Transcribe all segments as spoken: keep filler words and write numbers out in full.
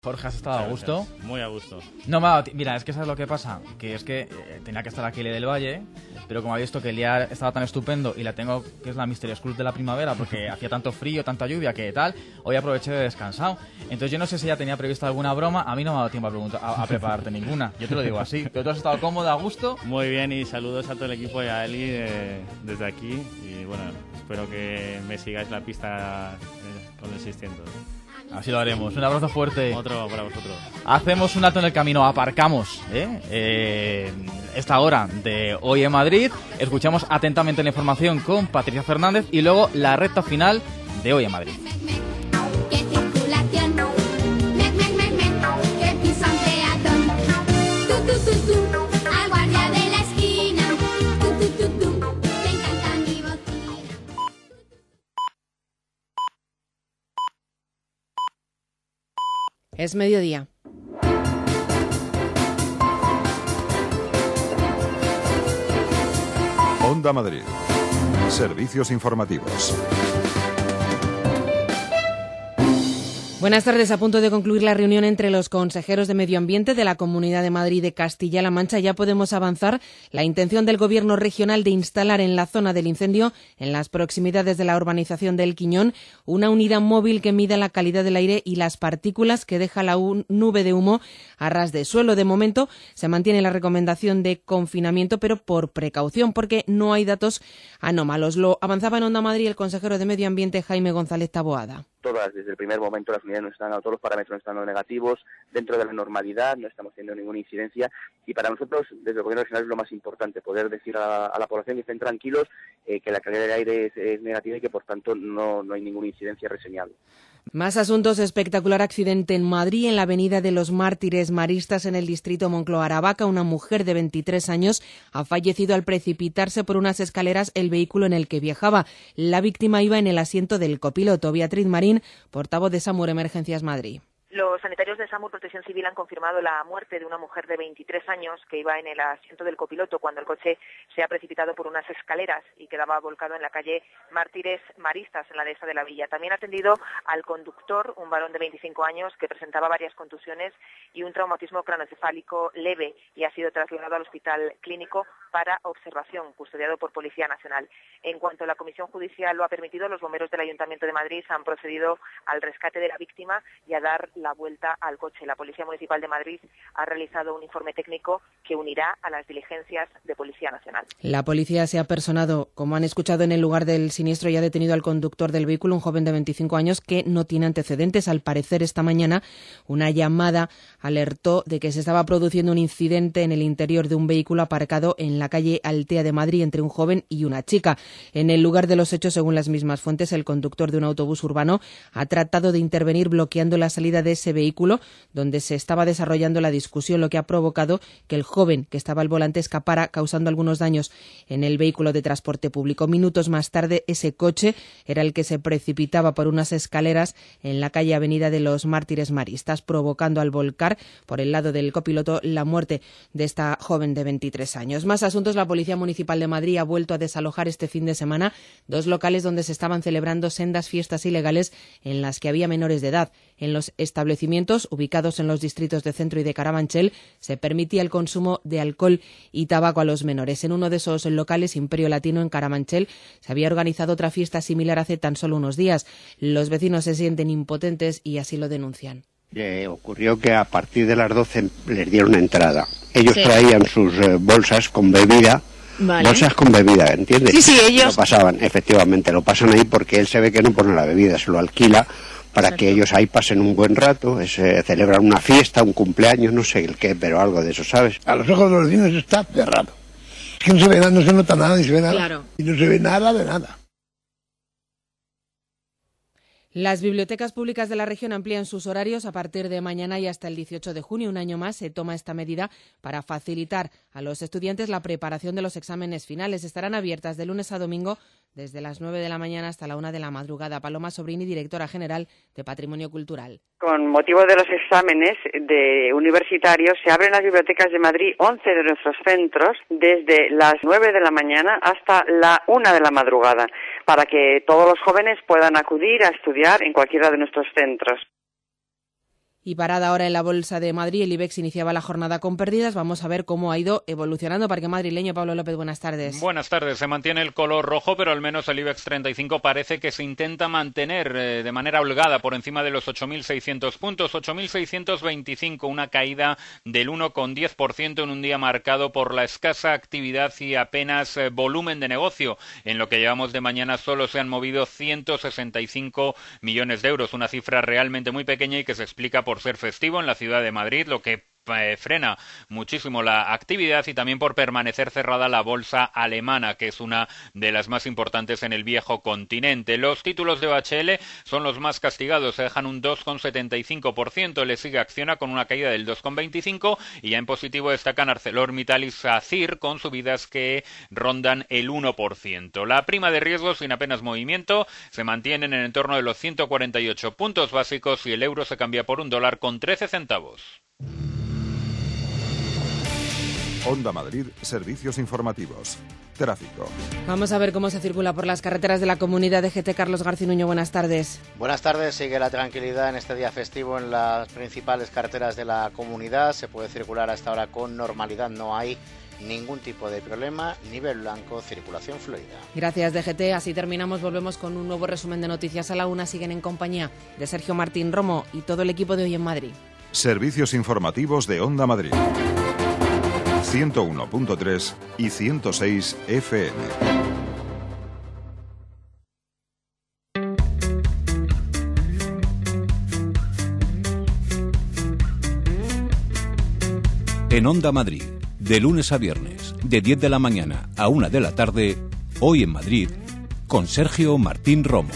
Jorge, ¿has estado a gusto? Muy a gusto. No, ma, mira, es que ¿sabes lo que pasa? Que es que eh, tenía que estar aquí L del Valle, pero como ha visto que el día estaba tan estupendo y la tengo, que es la Mysterious Cruz de la primavera, porque hacía tanto frío, tanta lluvia, que tal, hoy aproveché de descansado. Entonces yo no sé si ella tenía prevista alguna broma, a mí no me ha dado tiempo a, preguntar, a, a prepararte ninguna, yo te lo digo así. Pero tú has estado cómodo, a gusto. Muy bien, y saludos a todo el equipo y a Eli eh, desde aquí. Y bueno, espero que me sigáis la pista eh, con el seiscientos. Así lo haremos. Un abrazo fuerte. Otro para vosotros. Hacemos un alto en el camino, aparcamos ¿eh? Eh, esta hora de Hoy en Madrid. Escuchamos atentamente la información con Patricia Fernández y luego la recta final de Hoy en Madrid. Es mediodía. Onda Madrid. Servicios informativos. Buenas tardes. A punto de concluir la reunión entre los consejeros de Medio Ambiente de la Comunidad de Madrid y de Castilla-La Mancha, ya podemos avanzar la intención del Gobierno regional de instalar en la zona del incendio, en las proximidades de la urbanización del Quiñón, una unidad móvil que mida la calidad del aire y las partículas que deja la nube de humo a ras de suelo. De momento se mantiene la recomendación de confinamiento, pero por precaución, porque no hay datos anómalos. Lo avanzaba en Onda Madrid el consejero de Medio Ambiente, Jaime González Taboada. Todas, desde el primer momento, las unidades no están, todos los parámetros no están dando negativos, dentro de la normalidad, no estamos teniendo ninguna incidencia, y para nosotros, desde el Gobierno regional, es lo más importante, poder decir a, a la población que estén tranquilos, eh, que la calidad del aire es, es negativa y que, por tanto, no, no hay ninguna incidencia reseñable. Más asuntos. Espectacular accidente en Madrid, en la avenida de los Mártires Maristas, en el distrito Moncloa-Aravaca. Una mujer de veintitrés años ha fallecido al precipitarse por unas escaleras el vehículo en el que viajaba. La víctima iba en el asiento del copiloto. Beatriz Marín, portavoz de SAMUR Emergencias Madrid. Los sanitarios de SAMUR Protección Civil han confirmado la muerte de una mujer de veintitrés años que iba en el asiento del copiloto cuando el coche se ha precipitado por unas escaleras y quedaba volcado en la calle Mártires Maristas, en la dehesa de la Villa. También ha atendido al conductor, un varón de veinticinco años que presentaba varias contusiones y un traumatismo craneoencefálico leve, y ha sido trasladado al hospital clínico para observación, custodiado por Policía Nacional. En cuanto la Comisión Judicial lo ha permitido, los bomberos del Ayuntamiento de Madrid han procedido al rescate de la víctima y a dar la vuelta al coche. La Policía Municipal de Madrid ha realizado un informe técnico que unirá a las diligencias de Policía Nacional. La policía se ha personado, como han escuchado, en el lugar del siniestro y ha detenido al conductor del vehículo, un joven de veinticinco años que no tiene antecedentes. Al parecer, esta mañana una llamada alertó de que se estaba produciendo un incidente en el interior de un vehículo aparcado en la calle Altea de Madrid entre un joven y una chica. En el lugar de los hechos, según las mismas fuentes, el conductor de un autobús urbano ha tratado de intervenir bloqueando la salida de ese vehículo donde se estaba desarrollando la discusión, lo que ha provocado que el joven que estaba al volante escapara, causando algunos daños en el vehículo de transporte público. Minutos más tarde, ese coche era el que se precipitaba por unas escaleras en la calle Avenida de los Mártires Maristas, provocando al volcar por el lado del copiloto la muerte de esta joven de veintitrés años. Más asuntos. La Policía Municipal de Madrid ha vuelto a desalojar este fin de semana dos locales donde se estaban celebrando sendas fiestas ilegales en las que había menores de edad. En los establecimientos ubicados en los distritos de Centro y de Carabanchel se permitía el consumo de alcohol y tabaco a los menores. En uno de esos locales, Imperio Latino, en Carabanchel, se había organizado otra fiesta similar hace tan solo unos días. Los vecinos se sienten impotentes y así lo denuncian. Eh, ocurrió que a partir de las doce les dieron entrada. Ellos sí. traían sus eh, bolsas con bebida, vale. bolsas con bebida, ¿entiendes? Sí, sí, ellos... Lo pasaban, efectivamente, lo pasan ahí porque él se ve que no pone la bebida, se lo alquila para Exacto. que ellos ahí pasen un buen rato, es, eh, celebran una fiesta, un cumpleaños, no sé el qué, pero algo de eso, ¿sabes? A los ojos de los vecinos está cerrado. Es que no se ve nada, no se nota nada, ni se ve nada. Claro. Y no se ve nada de nada. Las bibliotecas públicas de la región amplían sus horarios a partir de mañana y hasta el dieciocho de junio. Un año más se toma esta medida para facilitar a los estudiantes la preparación de los exámenes finales. Estarán abiertas de lunes a domingo desde las nueve de la mañana hasta la una de la madrugada. Paloma Sobrini, directora general de Patrimonio Cultural. Con motivo de los exámenes de universitarios, se abren las bibliotecas de Madrid, once de nuestros centros, desde las nueve de la mañana hasta la una de la madrugada, para que todos los jóvenes puedan acudir a estudiar en cualquiera de nuestros centros. Y parada ahora en la Bolsa de Madrid, el IBEX iniciaba la jornada con pérdidas. Vamos a ver cómo ha ido evolucionando. Parque Madrileño, Pablo López, buenas tardes. Buenas tardes. Se mantiene el color rojo, pero al menos el IBEX treinta y cinco parece que se intenta mantener eh, de manera holgada por encima de los ocho mil seiscientos puntos. ocho mil seiscientos veinticinco, una caída del uno coma diez por ciento en un día marcado por la escasa actividad y apenas eh, volumen de negocio. En lo que llevamos de mañana solo se han movido ciento sesenta y cinco millones de euros, una cifra realmente muy pequeña y que se explica por por ser festivo en la ciudad de Madrid, lo que eh, frena muchísimo la actividad, y también por permanecer cerrada la bolsa alemana, que es una de las más importantes en el viejo continente. Los títulos de O H L son los más castigados, se dejan un dos coma setenta y cinco por ciento, le sigue Acciona con una caída del dos coma veinticinco por ciento y ya en positivo destacan ArcelorMittal y SACIR con subidas que rondan el uno por ciento. La prima de riesgo sin apenas movimiento se mantiene en el entorno de los ciento cuarenta y ocho puntos básicos y el euro se cambia por un dólar con trece centavos. Onda Madrid, servicios informativos. Tráfico. Vamos a ver cómo se circula por las carreteras de la comunidad de G T. Carlos Garcinuño, buenas tardes. Buenas tardes. Sigue la tranquilidad en este día festivo en las principales carreteras de la comunidad. Se puede circular hasta ahora con normalidad. No hay ningún tipo de problema. Nivel blanco, circulación fluida. Gracias, D G T. Así terminamos. Volvemos con un nuevo resumen de noticias a la una. Siguen en compañía de Sergio Martín Romo y todo el equipo de Hoy en Madrid. Servicios informativos de Onda Madrid. ciento uno punto tres y ciento seis F M. En Onda Madrid, de lunes a viernes, de diez de la mañana a una de la tarde, Hoy en Madrid, con Sergio Martín Romo.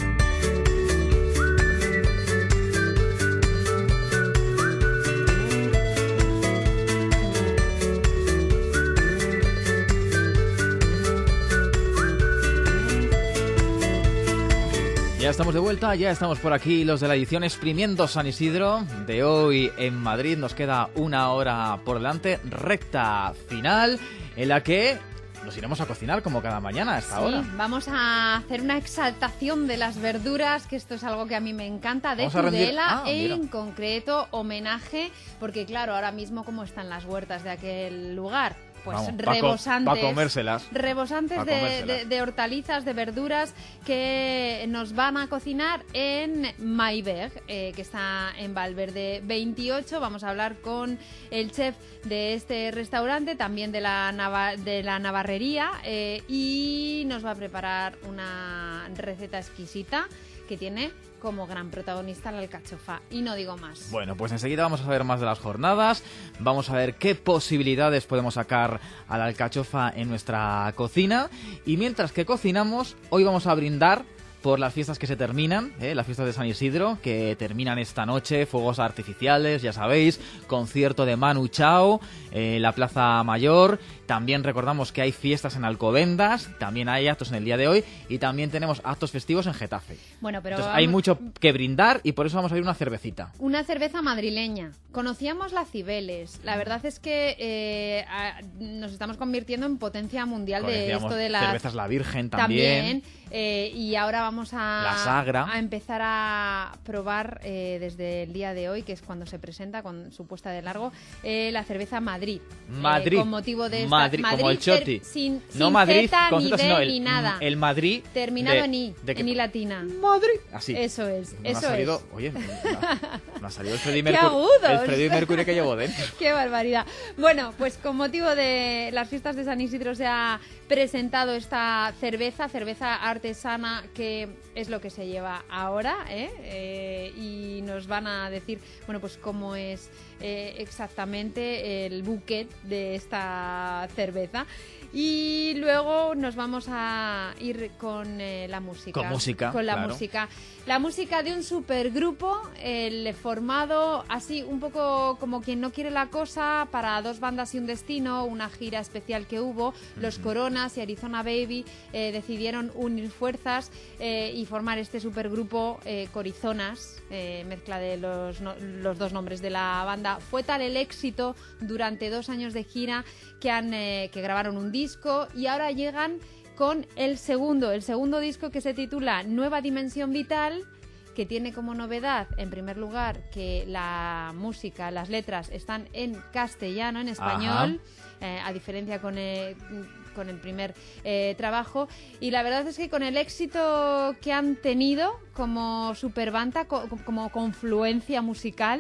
Ya estamos de vuelta, ya estamos por aquí, los de la edición Exprimiendo San Isidro de Hoy en Madrid. Nos queda una hora por delante, recta final, en la que nos iremos a cocinar como cada mañana a esta sí, hora. Vamos a hacer una exaltación de las verduras, que esto es algo que a mí me encanta, de Tudela, ah, en concreto homenaje, porque claro, ahora mismo cómo están las huertas de aquel lugar. Pues Vamos, rebosantes, pa co- pa comérselas. rebosantes Pa de, comérselas. de, de hortalizas, de verduras que nos van a cocinar en Maibeg, eh, que está en Valverde veintiocho. Vamos a hablar con el chef de este restaurante, también de la, Nava- de la Navarrería, eh, y nos va a preparar una receta exquisita que tiene como gran protagonista la alcachofa. Y no digo más. Bueno, pues enseguida vamos a saber más de las jornadas, vamos a ver qué posibilidades podemos sacar a la alcachofa en nuestra cocina, y mientras que cocinamos, hoy vamos a brindar por las fiestas que se terminan, ¿eh? Las fiestas de San Isidro, que terminan esta noche, fuegos artificiales, ya sabéis, concierto de Manu Chao, eh, la Plaza Mayor. También recordamos que hay fiestas en Alcobendas, también hay actos en el día de hoy, y también tenemos actos festivos en Getafe. Bueno, pero Entonces, hay mucho que brindar y por eso vamos a ir una cervecita. Una cerveza madrileña. Conocíamos la Cibeles. La verdad es que eh, a, nos estamos convirtiendo en potencia mundial de esto de las cervezas La Virgen también. También. Eh, y ahora vamos a, La Sagra. a empezar a probar eh, desde el día de hoy, que es cuando se presenta con su puesta de largo, eh, la cerveza Madrid. Madrid. Eh, con motivo de esta, Madrid, como el Choti. Sin, no sin Madrid, Z, con ni Z, D, sino el, ni nada. el Madrid. Terminado de, en I, de que, en I latina. Madrid. Así. Eso es, No eso ha salido, es. Oye, no, no ha salido el Freddie ¡Qué Mercury. agudos! El Freddie Mercury que llevo dentro. ¡Qué barbaridad! Bueno, pues con motivo de las fiestas de San Isidro se ha presentado esta cerveza, cerveza artesana, que es lo que se lleva ahora, ¿eh? Eh, y nos van a decir, bueno, pues cómo es eh, exactamente el buquet de esta cerveza. Y luego nos vamos a ir con eh, la música. Con música, Con la claro. música. La música de un supergrupo, el formado así un poco como quien no quiere la cosa, para Dos bandas y un destino, una gira especial que hubo. Los Coronas y Arizona Baby eh, decidieron unir fuerzas eh, y formar este supergrupo eh, Corizonas, eh, mezcla de los, no, los dos nombres de la banda. Fue tal el éxito durante dos años de gira que, han, eh, que grabaron un disco y ahora llegan con el segundo, el segundo disco, que se titula Nueva Dimensión Vital, que tiene como novedad, en primer lugar, que la música, las letras están en castellano, en español, eh, a diferencia con el, con el primer eh, trabajo. Y la verdad es que con el éxito que han tenido como superbanda, co como confluencia musical,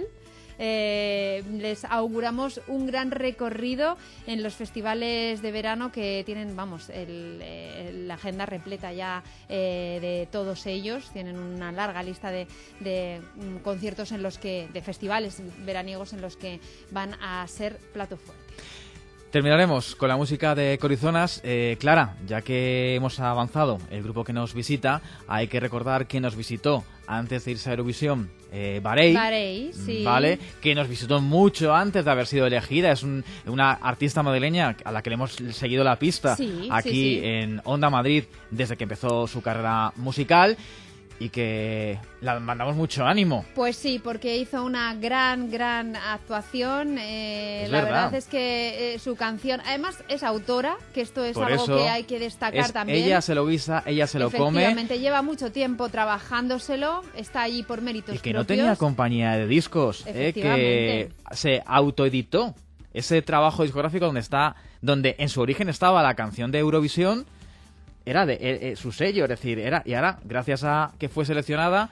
Eh, les auguramos un gran recorrido en los festivales de verano que tienen, vamos, el, el, la agenda repleta ya eh, de todos ellos. Tienen una larga lista de, de um, conciertos en los que, de festivales veraniegos en los que van a ser plato fuerte. Terminaremos con la música de Corizonas. Eh, Clara, ya que hemos avanzado el grupo que nos visita, hay que recordar que nos visitó antes de irse a Eurovisión eh, Barei, Barei, sí. ¿vale? Que nos visitó mucho antes de haber sido elegida. Es un, una artista madrileña a la que le hemos seguido la pista sí, aquí sí, sí. en Onda Madrid desde que empezó su carrera musical. Y que la mandamos mucho ánimo. Pues sí, porque hizo una gran, gran actuación. Eh, es la verdad. verdad es que eh, su canción, además es autora, que esto es Por algo eso que hay que destacar es, también. ella se lo guisa, ella se lo come. Efectivamente, lleva mucho tiempo trabajándoselo, está allí por méritos Y que propios. no tenía compañía de discos, eh, que se autoeditó ese trabajo discográfico donde está, donde en su origen estaba la canción de Eurovisión. Era de eh, eh, su sello, es decir, era y ahora, gracias a que fue seleccionada,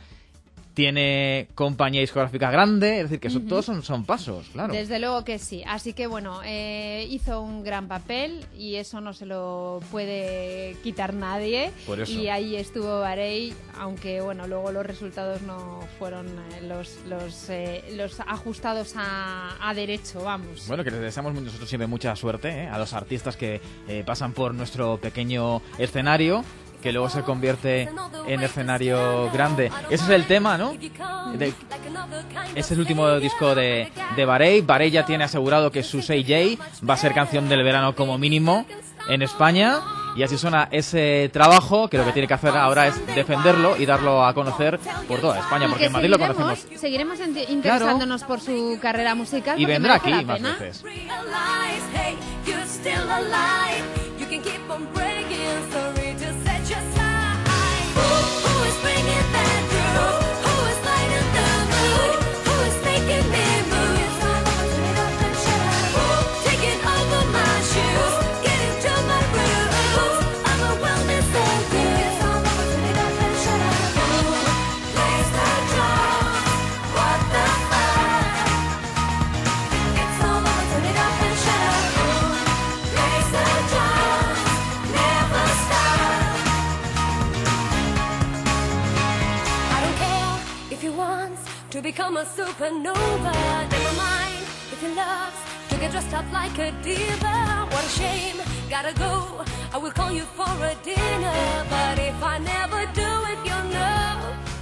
tiene compañía discográfica grande, es decir, que eso, uh-huh. todos son, son pasos, claro. Desde luego que sí. Así que, bueno, eh, hizo un gran papel y eso no se lo puede quitar nadie. Por eso. Y ahí estuvo Barei, aunque, bueno, luego los resultados no fueron eh, los los, eh, los ajustados a, a derecho, vamos. Bueno, que les deseamos nosotros siempre mucha suerte ¿eh? a los artistas que eh, pasan por nuestro pequeño escenario, que luego se convierte en escenario grande. Ese es el tema, ¿no? De, ese es el último disco de, de Barei. Barei ya tiene asegurado que su Say J va a ser canción del verano como mínimo en España. Y así suena ese trabajo, que lo que tiene que hacer ahora es defenderlo y darlo a conocer por toda España, porque en Madrid lo conocemos. Seguiremos interesándonos claro. por su carrera musical. Y vendrá aquí más veces. To become a supernova, never mind if he loves to get dressed up like a diva. What a shame, gotta go. I will call you for a dinner, but if I never do it, you'll know.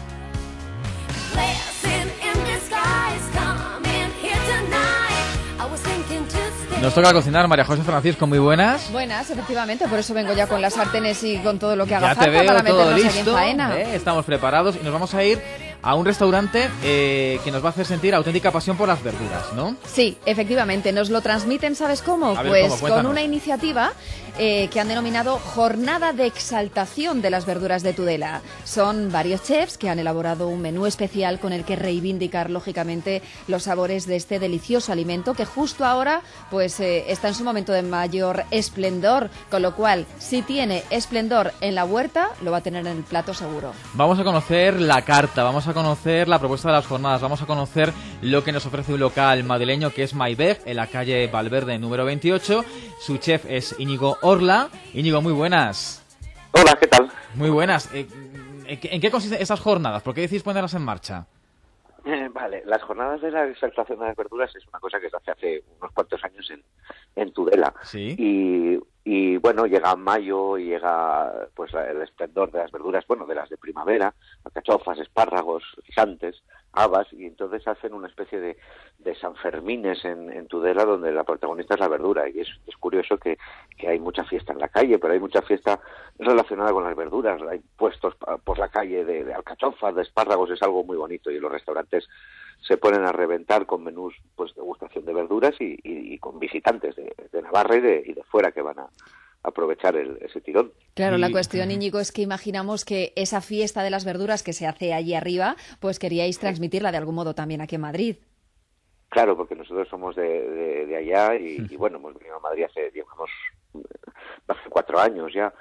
Blessing in disguise, come in here tonight. I was thinking to stay. Nos toca cocinar, María José Francisco, muy buenas. Buenas, efectivamente, por eso vengo ya con las sartenes y con todo lo que haga ya falta te veo, para todo meternos listo, aquí en faena. ¿eh? Estamos preparados y nos vamos a ir a un restaurante eh, que nos va a hacer sentir auténtica pasión por las verduras, ¿no? Sí, efectivamente, nos lo transmiten, ¿sabes cómo? A ver, pues ¿cómo? con una iniciativa eh, que han denominado Jornada de Exaltación de las Verduras de Tudela. Son varios chefs que han elaborado un menú especial con el que reivindicar, lógicamente, los sabores de este delicioso alimento que justo ahora pues eh, está en su momento de mayor esplendor, con lo cual, si tiene esplendor en la huerta, lo va a tener en el plato seguro. Vamos a conocer la carta, vamos a conocer la propuesta de las jornadas, vamos a conocer lo que nos ofrece un local madrileño que es Maibeg, en la calle Valverde número veintiocho. Su chef es Íñigo Orla. Íñigo, muy buenas. Hola, ¿qué tal? Muy buenas. ¿En qué consisten esas jornadas? ¿Por qué decís ponerlas en marcha? Eh, vale, las jornadas de la exaltación de las verduras es una cosa que se hace hace unos cuantos años en, en Tudela. Sí. Y, y bueno, llega mayo y llega pues el esplendor de las verduras, bueno, de las de primavera, alcachofas, espárragos, guisantes, habas, y entonces hacen una especie de, de Sanfermines en, en Tudela donde la protagonista es la verdura, y es, es curioso que, que hay mucha fiesta en la calle, pero hay mucha fiesta relacionada con las verduras, hay puestos por la calle de, de alcachofas, de espárragos, es algo muy bonito, y los restaurantes se ponen a reventar con menús pues de degustación de verduras y, y, y con visitantes de, de Navarra y de, y de fuera que van a aprovechar el, ese tirón. Claro, y... la cuestión, Íñigo, es que imaginamos que esa fiesta de las verduras que se hace allí arriba, pues queríais transmitirla de algún modo también aquí en Madrid. Claro, porque nosotros somos de, de, de allá y, y, bueno, hemos venido a Madrid hace, digamos, hace cuatro años ya.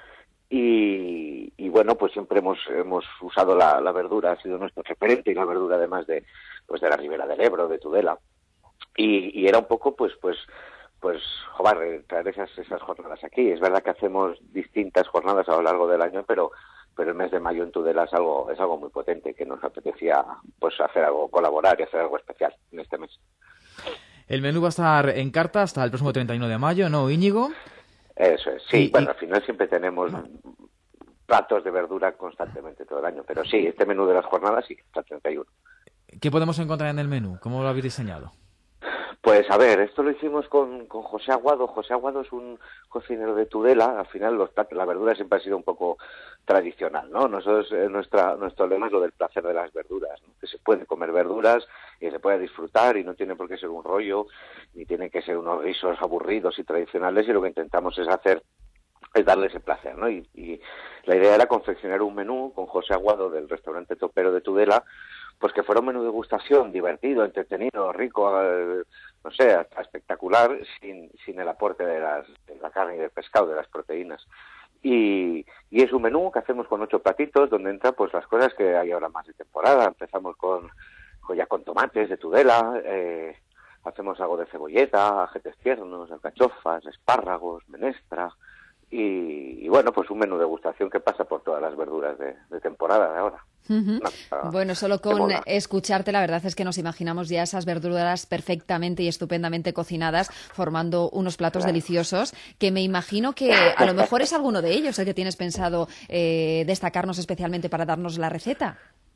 Y, y bueno, pues siempre hemos hemos usado la, la verdura, ha sido nuestro referente, y la verdura además de pues de la Ribera del Ebro, de Tudela. Y, y era un poco, pues, pues, pues, joder, traer esas, esas jornadas aquí. Es verdad que hacemos distintas jornadas a lo largo del año, pero pero el mes de mayo en Tudela es algo es algo muy potente, que nos apetecía pues hacer algo, colaborar y hacer algo especial en este mes. El menú va a estar en carta hasta el próximo treinta y uno de mayo, ¿no, Íñigo? Eso es, sí. Y, bueno, y... al final siempre tenemos no. platos de verdura constantemente todo el año, pero sí, este menú de las jornadas sí, hasta el treinta y uno. ¿Qué podemos encontrar en el menú? ¿Cómo lo habéis diseñado? Pues a ver, esto lo hicimos con, con José Aguado. José Aguado es un cocinero de Tudela. Al final los platos, la verdura siempre ha sido un poco tradicional, ¿no? Nosotros, eh, nuestra, nuestro lema es lo del placer de las verduras, ¿no? Que se puede comer verduras y se puede disfrutar y no tiene por qué ser un rollo, ni tiene que ser unos guisos aburridos y tradicionales, y lo que intentamos es hacer es darle ese placer, ¿no? Y, y la idea era confeccionar un menú con José Aguado del restaurante Topero de Tudela, pues que fuera un menú de degustación divertido, entretenido, rico, eh, no sé, hasta espectacular, sin, sin el aporte de, las, de la carne y del pescado, de las proteínas. Y, y es un menú que hacemos con ocho platitos, donde entran pues las cosas que hay ahora más de temporada. Empezamos con, con ya con tomates de Tudela, eh, hacemos algo de cebolleta, ajetes tiernos, alcachofas, espárragos, menestra. Y, y bueno, pues un menú de degustación que pasa por todas las verduras de, de temporada de ahora. Uh-huh. No, bueno, solo con escucharte la verdad es que nos imaginamos ya esas verduras perfectamente y estupendamente cocinadas, formando unos platos claro. deliciosos, que me imagino que a lo mejor es alguno de ellos el que tienes pensado eh, destacarnos especialmente para darnos la receta.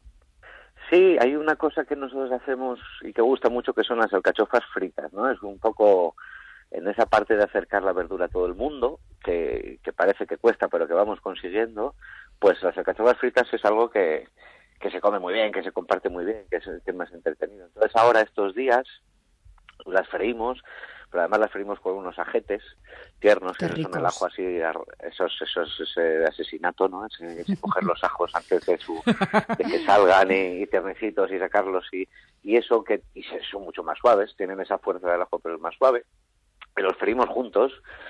Sí, hay una cosa que nosotros hacemos y que gusta mucho, que son las alcachofas fritas, ¿no? Es un poco en esa parte de acercar la verdura a todo el mundo, que, que parece que cuesta, pero que vamos consiguiendo. Pues las alcachofas fritas es algo que, que se come muy bien, que se comparte muy bien, que es, que es más entretenido. Entonces ahora estos días las freímos, pero además las freímos con unos ajetes tiernos, que son el ajo así, esos, esos, ese asesinato, ¿no? Ese, ese coger los ajos antes de, su, de que salgan y, y tiernecitos y sacarlos y, y eso que y son mucho más suaves, tienen esa fuerza del ajo pero es más suave, pero los freímos juntos.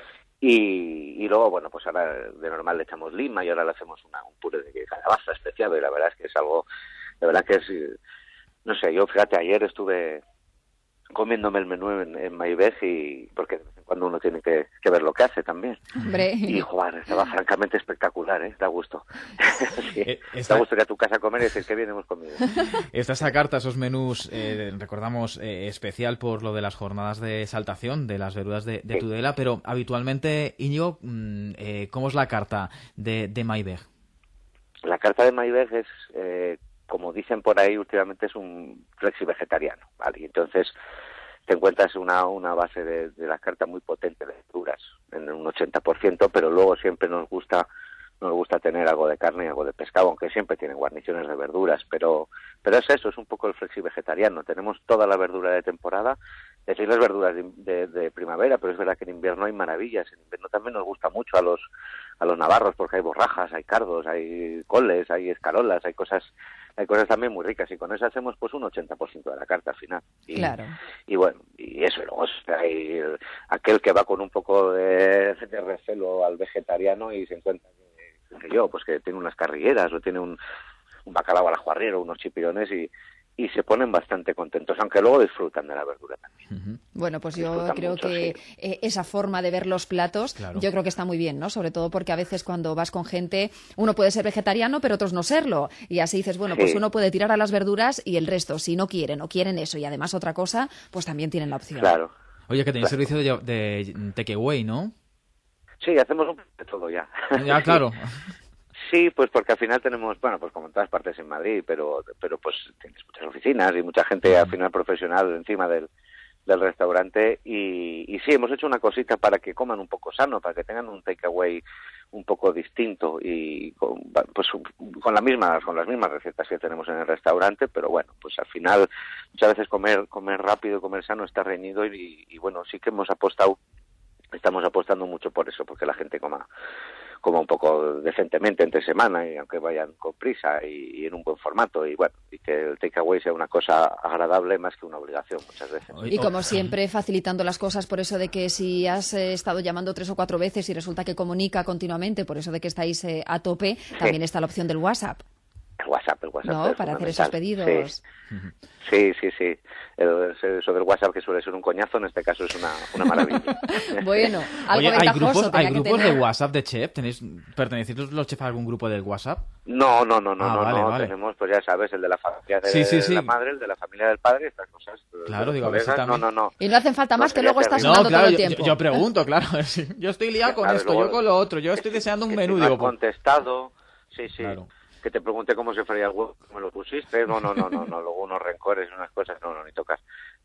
Y, y luego, bueno, pues ahora de normal le echamos lima y ahora le hacemos una, un puré de calabaza especiado y la verdad es que es algo, la verdad que es, no sé, yo fíjate, ayer estuve comiéndome el menú en, en Maybech y porque de vez en cuando uno tiene que, que ver lo que hace también. Hombre. Y joder, estaba francamente espectacular, ¿eh? Da gusto. Sí, eh, esta... Da gusto ir a tu casa a comer y decir qué bien hemos comido. Está esa carta, esos menús, eh, recordamos, eh, especial por lo de las jornadas de exaltación de las verduras de, de sí. Tudela, pero habitualmente, Íñigo, eh, ¿cómo es la carta de, de Maybech? La carta de Maybech es... Eh, como dicen por ahí últimamente, es un flexi vegetariano, ¿vale? Y entonces te encuentras una, una base de, de la carta muy potente de verduras, en un ochenta por ciento, pero luego siempre nos gusta nos gusta tener algo de carne y algo de pescado, aunque siempre tienen guarniciones de verduras, pero pero es eso, es un poco el flexi vegetariano. Tenemos toda la verdura de temporada, es decir, las verduras de, de, de primavera, pero es verdad que en invierno hay maravillas. En invierno también nos gusta mucho a los a los navarros porque hay borrajas, hay cardos, hay coles, hay escarolas, hay cosas hay cosas también muy ricas y con eso hacemos pues un ochenta por ciento de la carta al final. Y, claro. Y bueno, y eso, y luego hay aquel que va con un poco de, de recelo al vegetariano y se encuentra que, que yo, pues que tiene unas carrilleras o tiene un, un bacalao al ajuarriero, unos chipirones y y se ponen bastante contentos, aunque luego disfrutan de la verdura también. Uh-huh. Bueno, pues yo disfrutan creo mucho, que sí. eh, esa forma de ver los platos, claro. yo creo que está muy bien, ¿no? Sobre todo porque a veces cuando vas con gente, uno puede ser vegetariano, pero otros no serlo. Y así dices, bueno, sí. pues uno puede tirar a las verduras y el resto, si no quieren o quieren eso y además otra cosa, pues también tienen la opción. Claro. Oye, que tenéis claro. servicio de, de takeaway, ¿no? Sí, hacemos un poco de todo ya. Ya, claro. Sí, pues porque al final tenemos, bueno, pues como en todas partes en Madrid, pero pero pues tienes muchas oficinas y mucha gente al final profesional encima del, del restaurante y, y sí, hemos hecho una cosita para que coman un poco sano, para que tengan un takeaway un poco distinto y con, pues con la misma, con las mismas recetas que tenemos en el restaurante, pero bueno, pues al final muchas veces comer comer rápido, comer sano está reñido y, y bueno, sí que hemos apostado estamos apostando mucho por eso, porque la gente coma coma un poco decentemente entre semana y aunque vayan con prisa y, y en un buen formato y bueno, y que el takeaway sea una cosa agradable más que una obligación muchas veces. Y como siempre facilitando las cosas, por eso de que si has eh, estado llamando tres o cuatro veces y resulta que comunica continuamente, por eso de que estáis eh, a tope, también sí. está la opción del WhatsApp. El WhatsApp, el WhatsApp. No, para hacer esos pedidos. Sí, sí, sí. sí. El, eso del WhatsApp, que suele ser un coñazo, en este caso es una, una maravilla. Bueno, algo Oye, ¿hay grupos, ¿hay que grupos tener... de WhatsApp de chef? ¿Tenéis, ¿Pertenecéis los chefs a algún grupo del WhatsApp? No, no, no, no, ah, no, vale, no. Vale. Tenemos, pues ya sabes, el de la familia de, sí, sí, sí. de la madre, el de la familia del padre, estas cosas. Claro, digo, colegas, a ver si también... No, no, no. Y no hacen falta más no, que luego estás no, sonando claro, todo el yo, tiempo. Yo, yo pregunto, claro. Yo estoy liado con claro, esto, luego, yo con lo otro, yo estoy deseando un que menú, si digo... has contestado, sí, sí. Claro. Que te pregunte cómo se freía el huevo, me lo pusiste, no, no, no, no, no, luego unos rencores, unas cosas, no, no, ni tocas.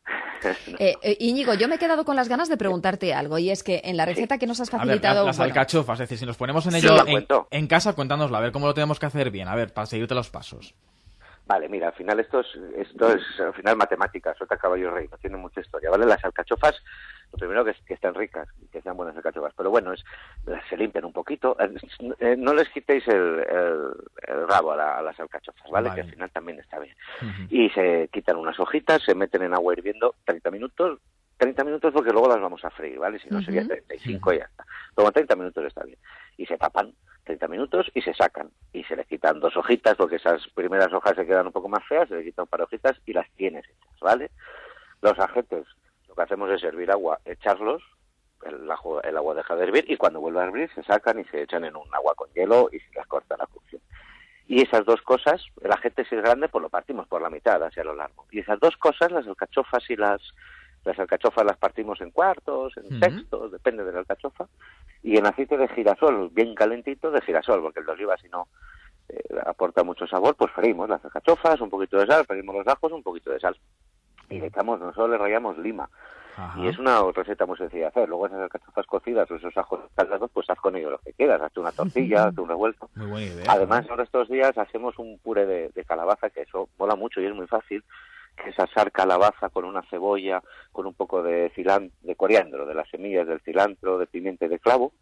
no. eh, eh, Íñigo, yo me he quedado con las ganas de preguntarte algo, y es que en la receta sí. que nos has facilitado... A ver, las bueno, alcachofas, es decir, si nos ponemos en ello sí, en, en casa, cuéntanoslo, a ver cómo lo tenemos que hacer bien, a ver, para seguirte los pasos. Vale, mira, al final esto es, esto es al final matemáticas, suelta caballo rey, no tiene mucha historia, ¿vale? Las alcachofas, lo primero que, es, que estén ricas, que sean buenas alcachofas, pero bueno, es se limpian un poquito, eh, no les quitéis el, el, el rabo a, la, a las alcachofas, ¿vale? vale? Que al final también está bien. Uh-huh. Y se quitan unas hojitas, se meten en agua hirviendo treinta minutos, treinta minutos porque luego las vamos a freír, ¿vale? Si no uh-huh. sería treinta y cinco uh-huh. y ya está. Luego treinta minutos está bien. Y se tapan treinta minutos y se sacan. Y se le quitan dos hojitas porque esas primeras hojas se quedan un poco más feas, se le quitan un par de hojitas y las tienes hechas, ¿vale? Los ajetes, lo que hacemos es hervir agua, echarlos, el, el agua deja de hervir y cuando vuelve a hervir se sacan y se echan en un agua con hielo y se las corta la cocción. Y esas dos cosas, el ajete si es grande, pues lo partimos por la mitad hacia lo largo. Y esas dos cosas, las alcachofas y las... Las alcachofas las partimos en cuartos, en uh-huh. sextos, depende de la alcachofa, y en aceite de girasol, bien calentito de girasol, porque el de oliva si no eh, aporta mucho sabor, pues freímos las alcachofas, un poquito de sal, freímos los ajos, un poquito de sal, y le echamos, nosotros le rallamos lima, Ajá. y es una receta muy sencilla de hacer. Luego esas alcachofas cocidas o esos ajos caldados, pues haz con ellos lo que quieras, hazte una tortilla, hazte un revuelto. Muy buena idea. Además, ahora estos días hacemos un puré de, de calabaza, que eso mola mucho y es muy fácil, que es asar calabaza con una cebolla, con un poco de cilantro, de coriandro, de las semillas del cilantro, de pimienta y de clavo,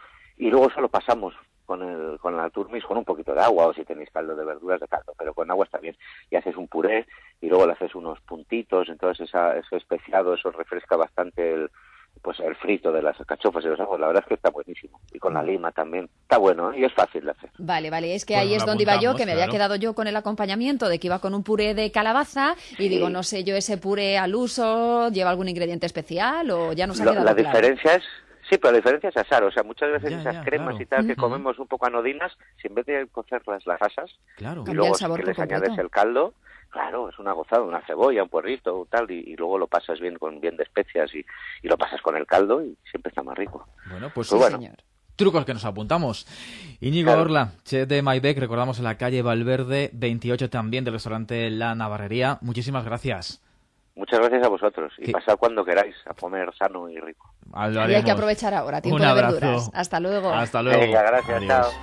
y luego eso lo pasamos con el con la turmis con un poquito de agua, o si tenéis caldo de verduras, de caldo, pero con agua está bien, y haces un puré, y luego le haces unos puntitos, entonces esa, ese especiado, eso refresca bastante el pues el frito de las alcachofas y los ajos, la verdad es que está buenísimo, y con la lima también, está bueno, ¿eh? Y es fácil de hacer. Vale, vale, es que Pues ahí es lo donde iba yo, que me apuntamos, había claro. quedado yo con el acompañamiento de que iba con un puré de calabaza, y Sí. digo, no sé yo, ese puré al uso, ¿lleva algún ingrediente especial o ya nos ha Lo- quedado la claro? diferencia es, sí, pero la diferencia es asar, o sea, muchas veces Ya, esas ya, cremas claro. y tal que Ujú. comemos un poco anodinas, si en vez de cocerlas las asas, Claro. y Cambia luego el sabor que por les añades completo. el caldo, claro, es una gozada, una cebolla, un puerrito, tal, y, y luego lo pasas bien con bien de especias y, y lo pasas con el caldo y siempre está más rico. Bueno, pues Pues bueno. Señor. trucos que nos apuntamos. Íñigo Claro. Orla, chef de Maybach, recordamos en la calle Valverde veintiocho también del restaurante La Navarrería. Muchísimas gracias. Muchas gracias a vosotros y ¿Qué? pasad cuando queráis a comer sano y rico. Y hay que aprovechar ahora, tiempo Un de abrazo. verduras. Hasta luego. Hasta luego. Venga, gracias, Adiós. chao.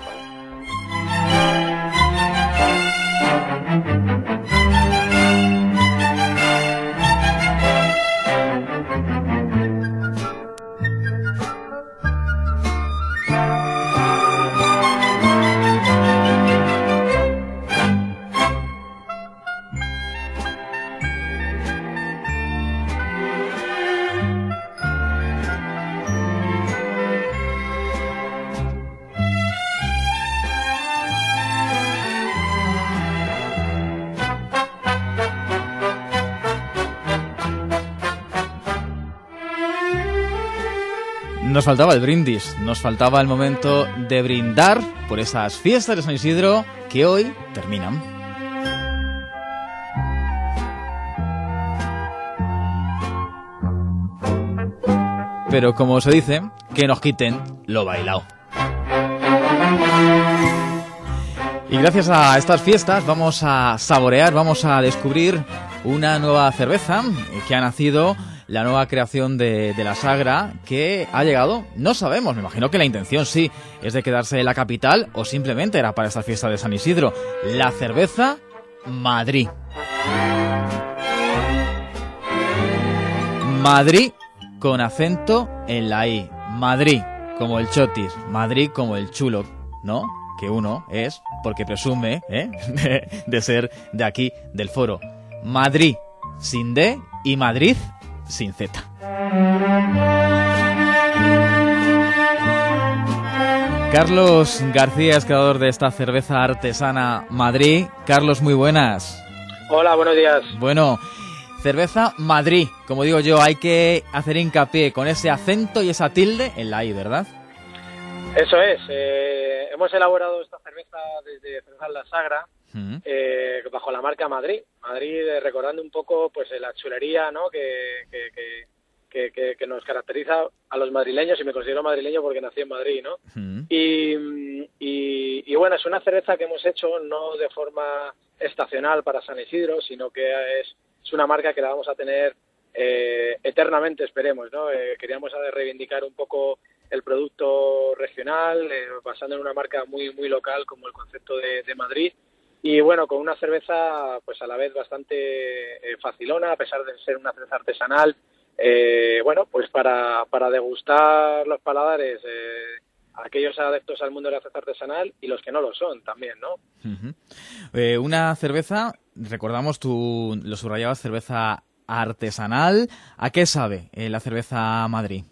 Nos faltaba el brindis, nos faltaba el momento de brindar por esas fiestas de San Isidro que hoy terminan. Pero como se dice, que nos quiten lo bailao. Y gracias a estas fiestas vamos a saborear, vamos a descubrir una nueva cerveza que ha nacido, la nueva creación de, de la Sagra, que ha llegado, no sabemos, me imagino que la intención sí es de quedarse en la capital o simplemente era para esta fiesta de San Isidro. La cerveza Madrid. Madrid con acento en la I. Madrid como el chotis, Madrid como el chulo, ¿no? Que uno es porque presume ¿eh? de, de ser de aquí, del foro. Madrid sin D y Madrid sin Z. Carlos García es creador de esta cerveza artesana Madrid. Carlos, muy buenas. Hola, buenos días. Bueno, cerveza Madrid, como digo yo, hay que hacer hincapié con ese acento y esa tilde en la I, ¿verdad? Eso es. Eh, hemos elaborado esta cerveza desde Cervezas La Sagra, Mm. eh, bajo la marca Madrid. Madrid, eh, recordando un poco pues la chulería, ¿no? que, que, que, que, que, que nos caracteriza a los madrileños, y me considero madrileño porque nací en Madrid, ¿no? Mm. Y, y, y bueno, es una cerveza que hemos hecho no de forma estacional para San Isidro, sino que es, es una marca que la vamos a tener eh, eternamente, esperemos, ¿no? Eh, queríamos reivindicar un poco el producto regional, eh, basando en una marca muy muy local como el concepto de, de Madrid, y bueno, con una cerveza pues a la vez bastante eh, facilona, a pesar de ser una cerveza artesanal, eh, bueno, pues para, para degustar los paladares, eh, aquellos adeptos al mundo de la cerveza artesanal y los que no lo son también, ¿no? Uh-huh. Eh, una cerveza, recordamos, tú lo subrayabas, cerveza artesanal. ¿A qué sabe eh, la cerveza Madrid?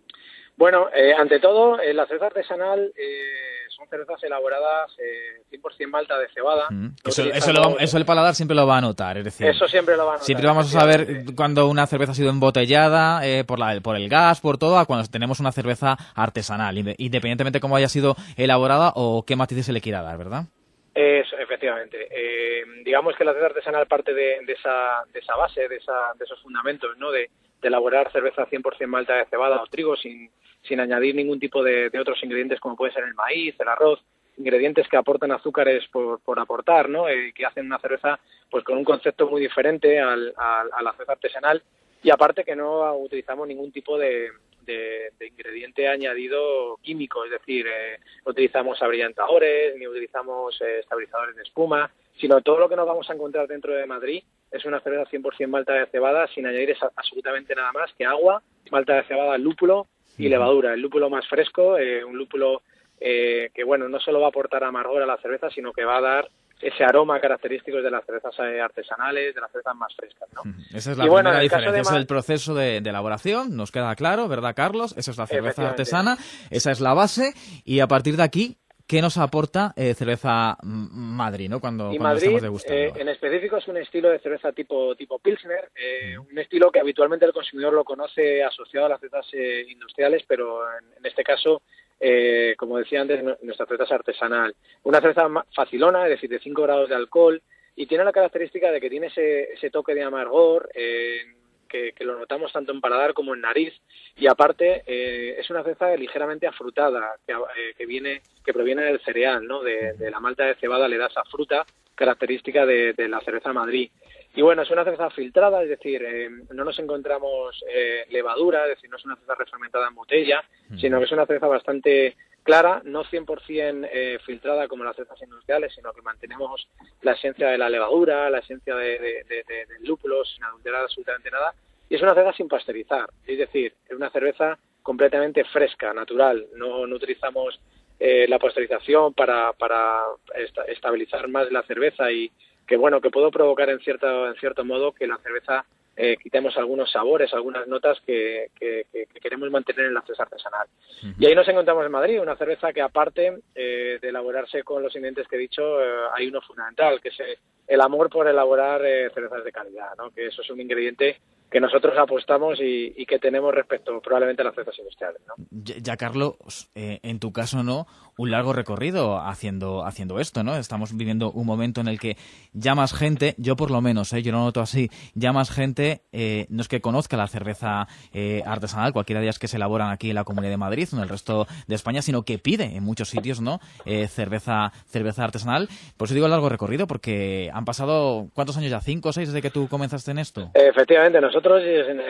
Bueno, eh, ante todo, eh, la cerveza artesanal eh, son cervezas elaboradas eh, cien por ciento malta de cebada. Mm. Eso, eso, lo, eso el paladar siempre lo va a notar, es decir... Eso siempre lo va a notar. Siempre vamos a saber cuando una cerveza ha sido embotellada eh, por, la, por el gas, por todo, a cuando tenemos una cerveza artesanal, independientemente de cómo haya sido elaborada o qué matices se le quiera dar, ¿verdad? Eso, efectivamente. Eh, digamos que la cerveza artesanal parte de, de, esa, de esa base, de, esa, de esos fundamentos, ¿no? De, de elaborar cerveza cien por ciento malta de cebada o trigo sin, sin añadir ningún tipo de, de otros ingredientes como puede ser el maíz, el arroz, ingredientes que aportan azúcares por, por aportar, ¿no? Eh, que hacen una cerveza pues con un concepto muy diferente al, al, a la cerveza artesanal, y aparte que no utilizamos ningún tipo de, de, de ingrediente añadido químico, es decir, eh, no utilizamos abrillantadores ni utilizamos eh, estabilizadores de espuma, sino todo lo que nos vamos a encontrar dentro de Madrid es una cerveza cien por ciento malta de cebada sin añadir esa, absolutamente nada más que agua, malta de cebada, lúpulo y levadura. El lúpulo más fresco, eh, un lúpulo eh, que bueno, no solo va a aportar amargor a la cerveza, sino que va a dar ese aroma característico de las cervezas artesanales, de las cervezas más frescas, ¿no? Esa es la y primera bueno, diferencia, de es el proceso de, de elaboración, nos queda claro, ¿verdad, Carlos? Esa es la cerveza artesana, esa es la base, y a partir de aquí, ¿qué nos aporta eh, cerveza Madrid, ¿no? Cuando, y cuando Madrid, estamos degustando. Eh, en específico es un estilo de cerveza tipo tipo Pilsner, eh, un estilo que habitualmente el consumidor lo conoce asociado a las cervezas eh, industriales, pero en, en este caso, eh, como decía antes, nuestra cerveza es artesanal. Una cerveza facilona, es decir, de cinco grados de alcohol, y tiene la característica de que tiene ese, ese toque de amargor, eh, Que, que lo notamos tanto en paladar como en nariz, y aparte eh, es una cerveza ligeramente afrutada que, eh, que viene que proviene del cereal, ¿no? De, de la malta de cebada le da esa fruta característica de, de la cerveza Madrid. Y bueno, es una cerveza filtrada, es decir, eh, no nos encontramos eh, levadura, es decir, no es una cerveza refermentada en botella, sino que es una cerveza bastante clara, no cien por ciento eh, filtrada como las cervezas industriales, sino que mantenemos la esencia de la levadura, la esencia de, de, de, de, del lúpulo, sin adulterar absolutamente nada, y es una cerveza sin pasteurizar, es decir, es una cerveza completamente fresca, natural, no, no utilizamos eh, la pasteurización para, para esta, estabilizar más la cerveza, y que bueno, que puedo provocar en cierto, en cierto modo que la cerveza Eh, quitemos algunos sabores, algunas notas que, que, que, que queremos mantener en la cerveza artesanal. Uh-huh. Y ahí nos encontramos en Madrid, una cerveza que aparte eh, de elaborarse con los ingredientes que he dicho, eh, hay uno fundamental, que es el amor por elaborar eh, cervezas de calidad, ¿no? Que eso es un ingrediente que nosotros apostamos y, y que tenemos respecto probablemente a las cervezas industriales, ¿no? Ya, ya Carlos, eh, en tu caso no, un largo recorrido haciendo haciendo esto, ¿no? Estamos viviendo un momento en el que ya más gente, yo por lo menos, ¿eh? Yo lo noto así, ya más gente eh, no es que conozca la cerveza eh, artesanal, cualquiera de ellas que se elaboran aquí en la Comunidad de Madrid o en el resto de España, sino que pide en muchos sitios, ¿no? Eh, cerveza cerveza artesanal. Por eso digo largo recorrido, porque han pasado, ¿cuántos años ya? ¿Cinco o seis desde que tú comenzaste en esto? Efectivamente, nosotros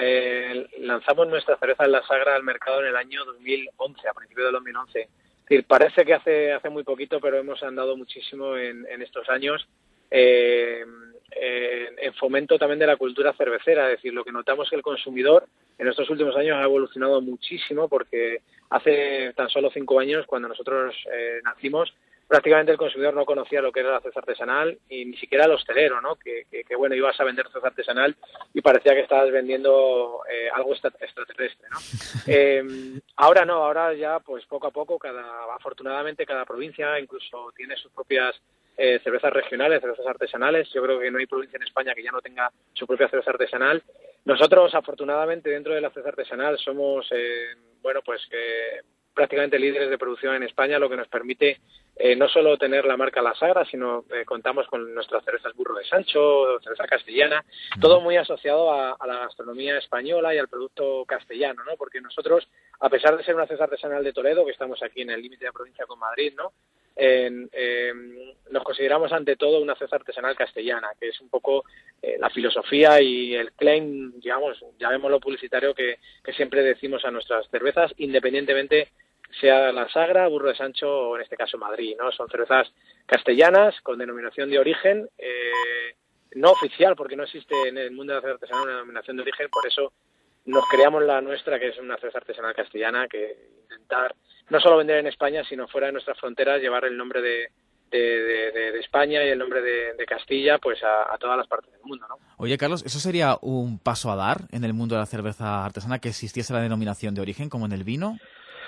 eh, lanzamos nuestra cerveza en La Sagra al mercado en el año dos mil once, a principios del dos mil once. Es decir, parece que hace hace muy poquito, pero hemos andado muchísimo en, en estos años. Eh, eh, en fomento también de la cultura cervecera. Es decir, lo que notamos es que el consumidor en estos últimos años ha evolucionado muchísimo, porque hace tan solo cinco años, cuando nosotros eh, nacimos, prácticamente el consumidor no conocía lo que era la cerveza artesanal, y ni siquiera el hostelero, ¿no? Que, que, que bueno, ibas a vender cerveza artesanal y parecía que estabas vendiendo eh, algo extra, extraterrestre, ¿no? eh, ahora no, ahora ya pues poco a poco, cada afortunadamente cada provincia incluso tiene sus propias eh, cervezas regionales, cervezas artesanales. Yo creo que no hay provincia en España que ya no tenga su propia cerveza artesanal. Nosotros, afortunadamente, dentro de la cerveza artesanal somos, eh, bueno, pues eh, prácticamente líderes de producción en España, lo que nos permite eh, no solo tener la marca La Sagra, sino eh, contamos con nuestras cervezas Burro de Sancho, cerveza castellana, todo muy asociado a, a la gastronomía española y al producto castellano, ¿no? Porque nosotros, a pesar de ser una cerveza artesanal de Toledo, que estamos aquí en el límite de la provincia con Madrid, ¿no? En, eh, nos consideramos ante todo una cerveza artesanal castellana, que es un poco eh, la filosofía y el claim, digamos, llamémoslo publicitario, que, que siempre decimos a nuestras cervezas, independientemente sea La Sagra, Burro de Sancho o en este caso Madrid, ¿no? Son cervezas castellanas con denominación de origen, eh, no oficial, porque no existe en el mundo de la cerveza artesanal una denominación de origen, por eso nos creamos la nuestra, que es una cerveza artesanal castellana, que intentar no solo vender en España, sino fuera de nuestras fronteras, llevar el nombre de, de, de, de, de España y el nombre de, de Castilla pues a, a todas las partes del mundo, ¿no? Oye, Carlos, ¿eso sería un paso a dar en el mundo de la cerveza artesana, que existiese la denominación de origen como en el vino?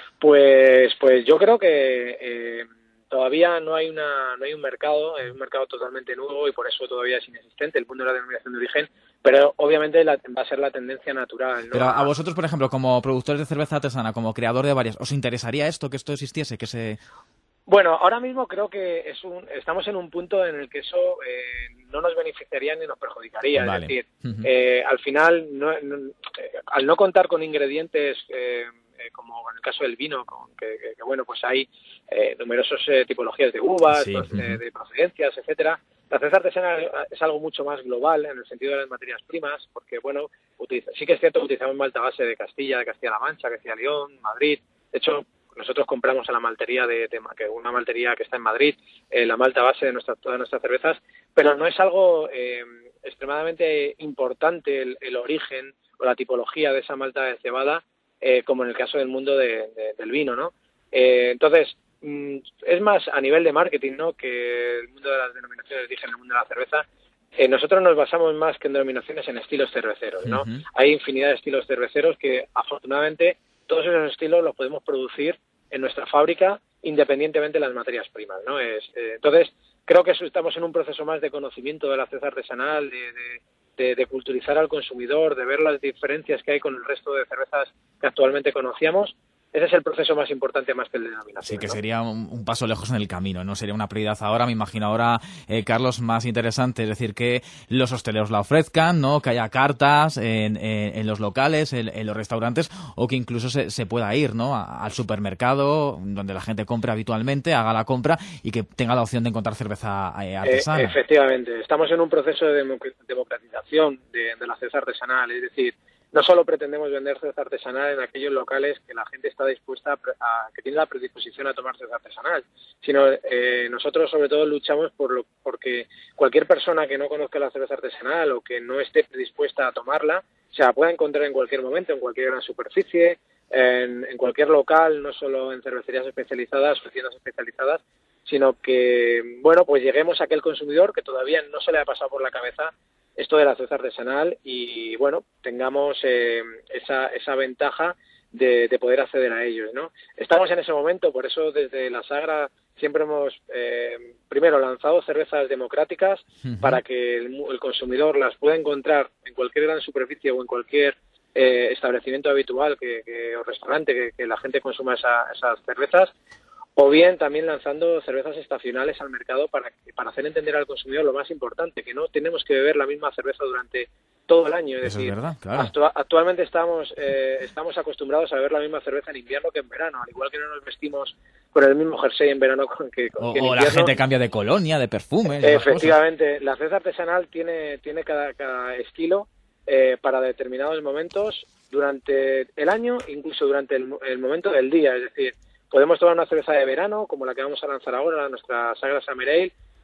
Pues, pues yo creo que eh, todavía no hay una, no hay un mercado, es un mercado totalmente nuevo y por eso todavía es inexistente el mundo de la denominación de origen, pero obviamente la, va a ser la tendencia natural, ¿no? Pero a vosotros, por ejemplo, como productores de cerveza artesana, como creador de varias, ¿os interesaría esto, que esto existiese, que se...? Bueno, ahora mismo creo que es un, estamos en un punto en el que eso eh, no nos beneficiaría ni nos perjudicaría. Vale. Es decir, uh-huh. eh, al final, no, no, eh, al no contar con ingredientes eh, eh, como en el caso del vino, con que, que, que bueno, pues hay eh, numerosas eh, tipologías de uvas, sí. pues, uh-huh. eh, de procedencias, etcétera. La cerveza artesanal es algo mucho más global en el sentido de las materias primas, porque bueno, utiliza, sí que es cierto que utilizamos malta base de Castilla, de Castilla-La Mancha, Castilla-León, Madrid. De hecho, nosotros compramos a la maltería de, de que una maltería que está en Madrid, eh, la malta base de nuestra, todas nuestras cervezas, pero no es algo eh, extremadamente importante el, el origen o la tipología de esa malta de cebada, eh, como en el caso del mundo de, de, del vino, ¿no? Eh, entonces, mm, es más a nivel de marketing, ¿no?, que el mundo de las denominaciones de origen, el mundo de la cerveza. Eh, nosotros nos basamos más que en denominaciones en estilos cerveceros, ¿no? Uh-huh. Hay infinidad de estilos cerveceros que, afortunadamente, todos esos estilos los podemos producir en nuestra fábrica independientemente de las materias primas, ¿no? Es, eh, entonces, creo que estamos en un proceso más de conocimiento de la cerveza artesanal, de, de, de, de culturizar al consumidor, de ver las diferencias que hay con el resto de cervezas que actualmente conocíamos. Ese es el proceso más importante, más que el de denominación. Sí, que ¿no? sería un, un paso lejos en el camino, no sería una prioridad ahora. Me imagino ahora, eh, Carlos, más interesante, es decir, que los hosteleros la ofrezcan, ¿no?, que haya cartas en, en, en los locales, en, en los restaurantes, o que incluso se, se pueda ir, ¿no?, a, al supermercado, donde la gente compra habitualmente, haga la compra y que tenga la opción de encontrar cerveza eh, artesana. Eh, efectivamente, estamos en un proceso de democratización de, de la cerveza artesanal, es decir, no solo pretendemos vender cerveza artesanal en aquellos locales que la gente está dispuesta a, a que tiene la predisposición a tomar cerveza artesanal, sino eh, nosotros sobre todo luchamos por lo, porque cualquier persona que no conozca la cerveza artesanal o que no esté predispuesta a tomarla, se la pueda encontrar en cualquier momento, en cualquier gran superficie, en, en cualquier local, no solo en cervecerías especializadas o tiendas especializadas, sino que, bueno, pues lleguemos a aquel consumidor que todavía no se le ha pasado por la cabeza esto de la cerveza artesanal y, bueno, tengamos eh, esa, esa ventaja de, de poder acceder a ellos, ¿no? Estamos en ese momento, por eso desde La Sagra siempre hemos, eh, primero, lanzado cervezas democráticas uh-huh. para que el, el consumidor las pueda encontrar en cualquier gran superficie o en cualquier eh, establecimiento habitual que, que, o restaurante que, que la gente consuma esa, esas cervezas, o bien también lanzando cervezas estacionales al mercado para, para hacer entender al consumidor lo más importante, que no tenemos que beber la misma cerveza durante todo el año. Es Eso decir, es verdad, claro. actu- actualmente estamos eh, estamos acostumbrados a beber la misma cerveza en invierno que en verano, al igual que no nos vestimos con el mismo jersey en verano con que, con o, que en o invierno. la gente cambia de colonia, de perfume. Eh, efectivamente, la cerveza artesanal tiene, tiene cada, cada estilo eh, para determinados momentos durante el año, incluso durante el, el momento del día, es decir, podemos tomar una cerveza de verano, como la que vamos a lanzar ahora, nuestra Sagra Summer Ale,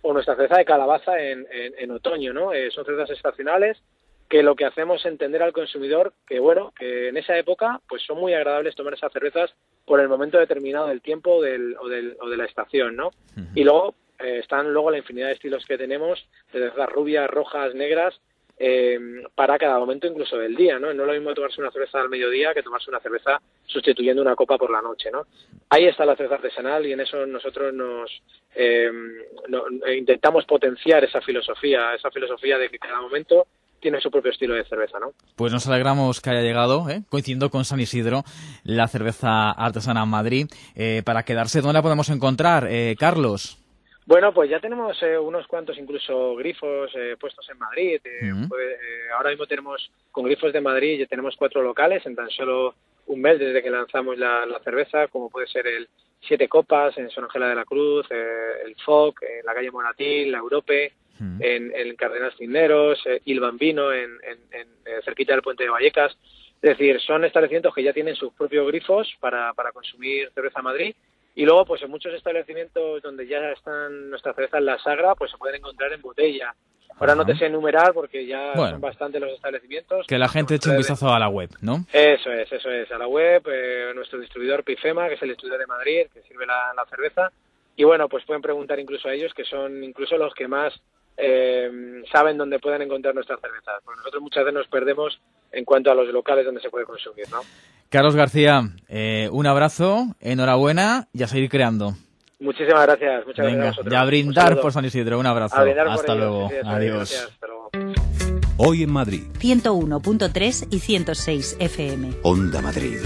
o nuestra cerveza de calabaza en, en, en otoño, ¿no? Eh, son cervezas estacionales que lo que hacemos es entender al consumidor que, bueno, que en esa época pues son muy agradables tomar esas cervezas por el momento determinado del tiempo del, o, del, o de la estación, ¿no? Uh-huh. Y luego eh, están luego la infinidad de estilos que tenemos, de cervezas rubias, rojas, negras, eh, para cada momento incluso del día, ¿no? No es lo mismo tomarse una cerveza al mediodía que tomarse una cerveza sustituyendo una copa por la noche, ¿no? Ahí está la cerveza artesanal y en eso nosotros nos eh, no, intentamos potenciar esa filosofía, esa filosofía de que cada momento tiene su propio estilo de cerveza, ¿no? Pues nos alegramos que haya llegado, ¿eh? coincidiendo con San Isidro, la cerveza artesana en Madrid. Eh, para quedarse, ¿dónde la podemos encontrar, eh, Carlos? Bueno, pues ya tenemos eh, unos cuantos incluso grifos eh, puestos en Madrid. Eh, uh-huh. pues, eh, ahora mismo tenemos, con grifos de Madrid, ya tenemos cuatro locales en tan solo un mes desde que lanzamos la, la cerveza, como puede ser el Siete Copas en San Ángela de la Cruz, eh, el F O C en la calle Moratín, la Europe, uh-huh. en, en Cardenas Cisneros, eh, Il Bambino en, en, en, en cerquita del Puente de Vallecas. Es decir, son establecimientos que ya tienen sus propios grifos para, para consumir cerveza Madrid. Y luego, pues en muchos establecimientos donde ya están nuestras cervezas La Sagra, pues se pueden encontrar en botella. Ahora uh-huh. no te sé enumerar porque ya bueno, son bastante los establecimientos. Que la gente eche un vistazo a la web, ¿no? Eso es, eso es. A la web, eh, nuestro distribuidor Pifema, que es el distribuidor de Madrid, que sirve la, la cerveza. Y bueno, pues pueden preguntar incluso a ellos, que son incluso los que más eh, saben dónde pueden encontrar nuestras cervezas. Porque nosotros muchas veces nos perdemos en cuanto a los locales donde se puede consumir, ¿no? Carlos García, eh, un abrazo, enhorabuena y a seguir creando. Muchísimas gracias. Muchas Venga, gracias a vosotros. Y a brindar por San Isidro. Un abrazo. Hasta luego. Sí, sí, Adiós. Gracias, hasta luego. Hoy en Madrid. ciento uno punto tres y ciento seis F M. Onda Madrid.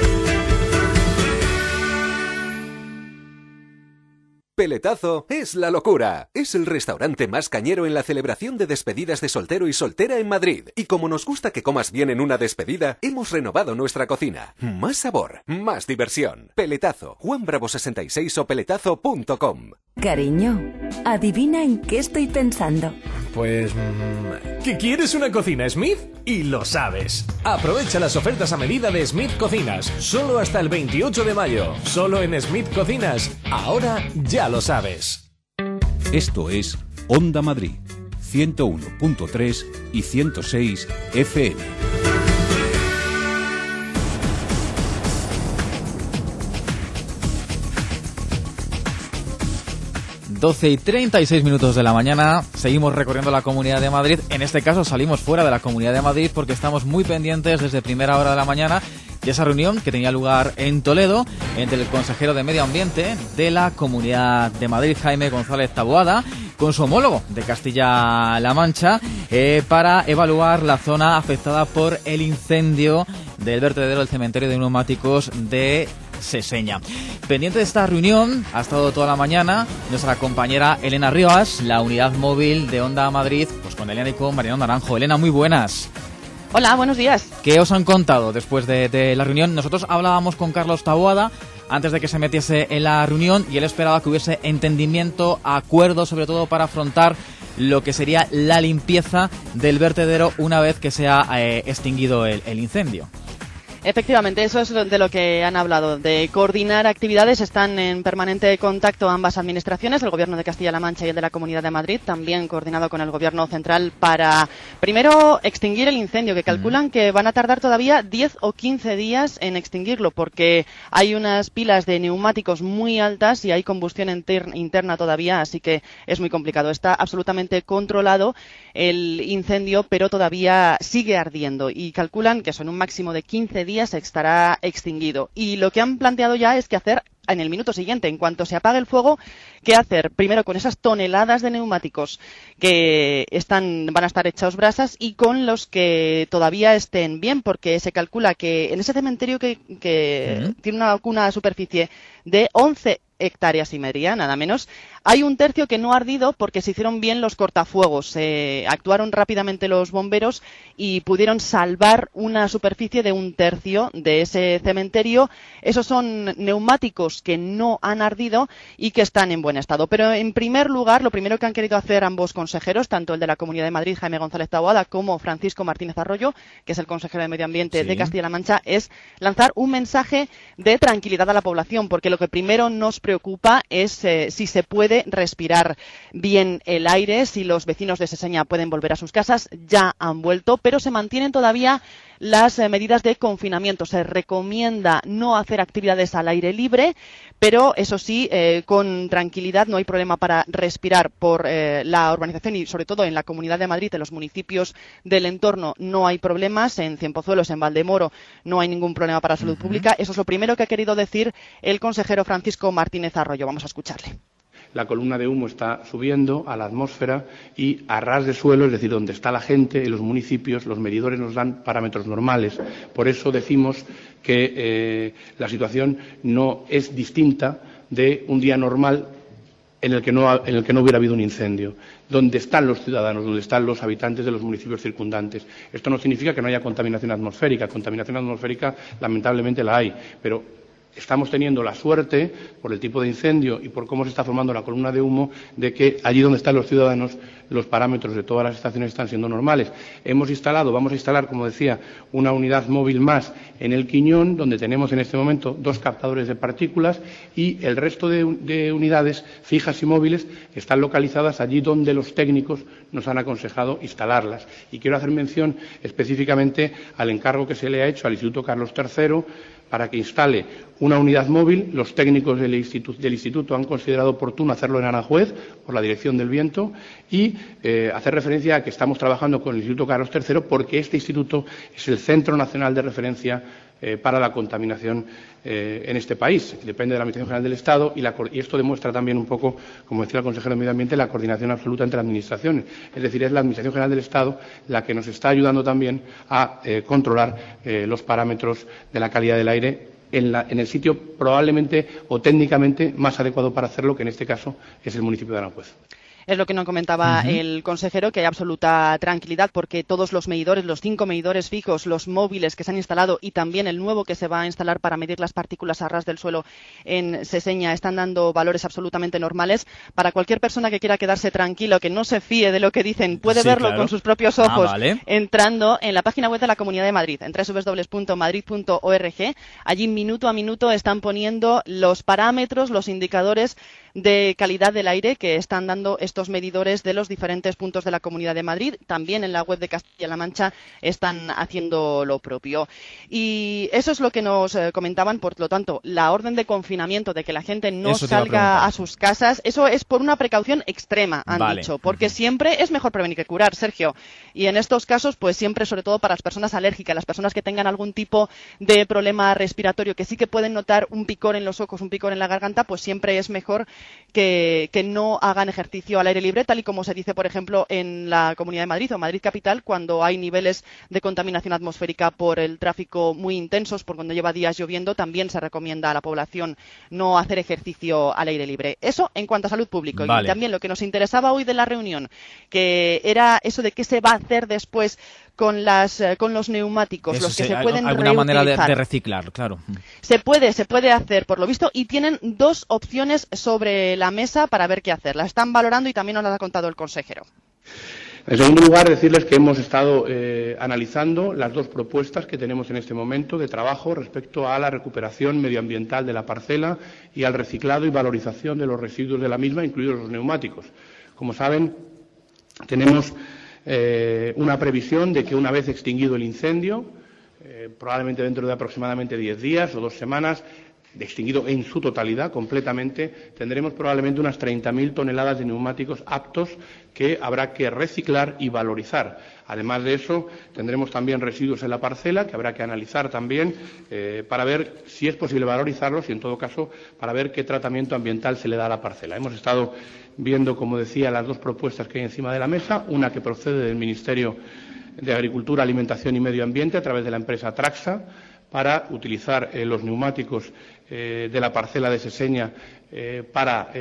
Peletazo es la locura. Es el restaurante más cañero en la celebración de despedidas de soltero y soltera en Madrid. Y como nos gusta que comas bien en una despedida, hemos renovado nuestra cocina. Más sabor, más diversión. Peletazo, Juan Bravo sesenta y seis o peletazo punto com. Cariño, adivina en qué estoy pensando. Pues... Mmm, ¿que quieres una cocina Smith? Y lo sabes. Aprovecha las ofertas a medida de Smith Cocinas. Solo hasta el veintiocho de mayo. Solo en Smith Cocinas. Ahora ya lo sabes. Esto es Onda Madrid, ciento uno punto tres y ciento seis F M. doce y treinta y seis minutos de la mañana, seguimos recorriendo la Comunidad de Madrid. En este caso salimos fuera de la Comunidad de Madrid porque estamos muy pendientes desde primera hora de la mañana de esa reunión que tenía lugar en Toledo entre el consejero de Medio Ambiente de la Comunidad de Madrid, Jaime González Taboada, con su homólogo de Castilla-La Mancha, eh, para evaluar la zona afectada por el incendio del vertedero del cementerio de neumáticos de Seseña. Pendiente de esta reunión ha estado toda la mañana nuestra compañera Elena Rivas, la unidad móvil de Onda Madrid, pues con Elena y con Mariano Naranjo. Elena, muy buenas. Hola, buenos días. ¿Qué os han contado después de, de la reunión? Nosotros hablábamos con Carlos Taboada antes de que se metiese en la reunión y él esperaba que hubiese entendimiento, acuerdo, sobre todo para afrontar lo que sería la limpieza del vertedero una vez que se ha eh, extinguido el, el incendio. Efectivamente, eso es de lo que han hablado, de coordinar actividades. Están en permanente contacto ambas administraciones, el Gobierno de Castilla-La Mancha y el de la Comunidad de Madrid, también coordinado con el Gobierno central para, primero, extinguir el incendio, que calculan mm. que van a tardar todavía diez o quince días en extinguirlo, porque hay unas pilas de neumáticos muy altas y hay combustión inter- interna todavía, así que es muy complicado. Está absolutamente controlado el incendio, pero todavía sigue ardiendo y calculan que son un máximo de quince días estará extinguido. Y lo que han planteado ya es que hacer en el minuto siguiente, en cuanto se apague el fuego, ¿qué hacer? Primero con esas toneladas de neumáticos que están, van a estar echados brasas y con los que todavía estén bien, porque se calcula que en ese cementerio que, que ¿Mm? tiene una, una superficie de once hectáreas y media, nada menos, hay un tercio que no ha ardido porque se hicieron bien los cortafuegos. Eh, actuaron rápidamente los bomberos y pudieron salvar una superficie de un tercio de ese cementerio. Esos son neumáticos que no han ardido y que están en buen buen estado. Pero en primer lugar, lo primero que han querido hacer ambos consejeros, tanto el de la Comunidad de Madrid, Jaime González Taboada, como Francisco Martínez Arroyo, que es el consejero de Medio Ambiente sí. de Castilla-La Mancha, es lanzar un mensaje de tranquilidad a la población, porque lo que primero nos preocupa es eh, si se puede respirar bien el aire, si los vecinos de Seseña pueden volver a sus casas. Ya han vuelto, pero se mantienen todavía las eh, medidas de confinamiento. Se recomienda no hacer actividades al aire libre, pero eso sí, eh, con tranquilidad, no hay problema para respirar por eh, la urbanización y sobre todo en la Comunidad de Madrid, en los municipios del entorno no hay problemas, en Cienpozuelos, en Valdemoro no hay ningún problema para salud uh-huh. pública. Eso es lo primero que ha querido decir el consejero Francisco Martínez Arroyo. Vamos a escucharle. La columna de humo está subiendo a la atmósfera y a ras de suelo, es decir, donde está la gente, en los municipios, los medidores nos dan parámetros normales. Por eso decimos que eh, la situación no es distinta de un día normal en el que no, en el que no hubiera habido un incendio. Donde están los ciudadanos, donde están los habitantes de los municipios circundantes. Esto no significa que no haya contaminación atmosférica. Contaminación atmosférica, lamentablemente, la hay, pero estamos teniendo la suerte, por el tipo de incendio y por cómo se está formando la columna de humo, de que allí donde están los ciudadanos, los parámetros de todas las estaciones están siendo normales. Hemos instalado, vamos a instalar, como decía, una unidad móvil más en el Quiñón, donde tenemos en este momento dos captadores de partículas y el resto de, de unidades fijas y móviles están localizadas allí donde los técnicos nos han aconsejado instalarlas. Y quiero hacer mención específicamente al encargo que se le ha hecho al Instituto Carlos tercero para que instale una unidad móvil. Los técnicos del instituto, del instituto han considerado oportuno hacerlo en Aranjuez por la dirección del viento y eh, hacer referencia a que estamos trabajando con el Instituto Carlos tercero porque este instituto es el Centro Nacional de Referencia eh, para la contaminación eh, en este país. Depende de la Administración General del Estado y, la, y esto demuestra también un poco, como decía el consejero de Medio Ambiente, la coordinación absoluta entre administraciones. Es decir, es la Administración General del Estado la que nos está ayudando también a eh, controlar eh, los parámetros de la calidad del aire En, la, en el sitio probablemente o técnicamente más adecuado para hacerlo, que en este caso es el municipio de Aranjuez. Es lo que nos comentaba uh-huh. el consejero, que hay absoluta tranquilidad porque todos los medidores, los cinco medidores fijos, los móviles que se han instalado y también el nuevo que se va a instalar para medir las partículas a ras del suelo en Seseña están dando valores absolutamente normales. Para cualquier persona que quiera quedarse tranquilo, que no se fíe de lo que dicen, puede sí, verlo claro. con sus propios ojos ah, vale. entrando en la página web de la Comunidad de Madrid, en doble u doble u doble u punto madrid punto org. Allí minuto a minuto están poniendo los parámetros, los indicadores de calidad del aire que están dando estos medidores de los diferentes puntos de la Comunidad de Madrid. También en la web de Castilla-La Mancha están haciendo lo propio. Y eso es lo que nos eh, comentaban. Por lo tanto, la orden de confinamiento, de que la gente no salga a, a sus casas, eso es por una precaución extrema, han vale. dicho, porque uh-huh. siempre es mejor prevenir que curar, Sergio. Y en estos casos, pues siempre, sobre todo para las personas alérgicas, las personas que tengan algún tipo de problema respiratorio, que sí que pueden notar un picor en los ojos, un picor en la garganta, pues siempre es mejor Que, que no hagan ejercicio al aire libre, tal y como se dice, por ejemplo, en la Comunidad de Madrid o Madrid Capital, cuando hay niveles de contaminación atmosférica por el tráfico muy intensos, por cuando lleva días lloviendo, también se recomienda a la población no hacer ejercicio al aire libre. Eso en cuanto a salud pública. Vale. Y también lo que nos interesaba hoy de la reunión, que era eso de qué se va a hacer después con las con los neumáticos, Eso los que sí, se pueden alguna reutilizar. manera de, de reciclar, claro. Se puede, se puede hacer, por lo visto, y tienen dos opciones sobre la mesa para ver qué hacer. Las están valorando y también nos las ha contado el consejero. En segundo lugar, decirles que hemos estado eh, analizando las dos propuestas que tenemos en este momento de trabajo respecto a la recuperación medioambiental de la parcela y al reciclado y valorización de los residuos de la misma, incluidos los neumáticos. Como saben, tenemos Eh, una previsión de que una vez extinguido el incendio, eh, probablemente dentro de aproximadamente diez días o dos semanas, de extinguido en su totalidad, completamente, tendremos probablemente unas treinta mil toneladas de neumáticos aptos que habrá que reciclar y valorizar. Además de eso, tendremos también residuos en la parcela que habrá que analizar también eh, para ver si es posible valorizarlos y, en todo caso, para ver qué tratamiento ambiental se le da a la parcela. Hemos estado viendo, como decía, las dos propuestas que hay encima de la mesa, una que procede del Ministerio de Agricultura, Alimentación y Medio Ambiente a través de la empresa Traxa para utilizar eh, los neumáticos eh, de la parcela de Seseña eh, para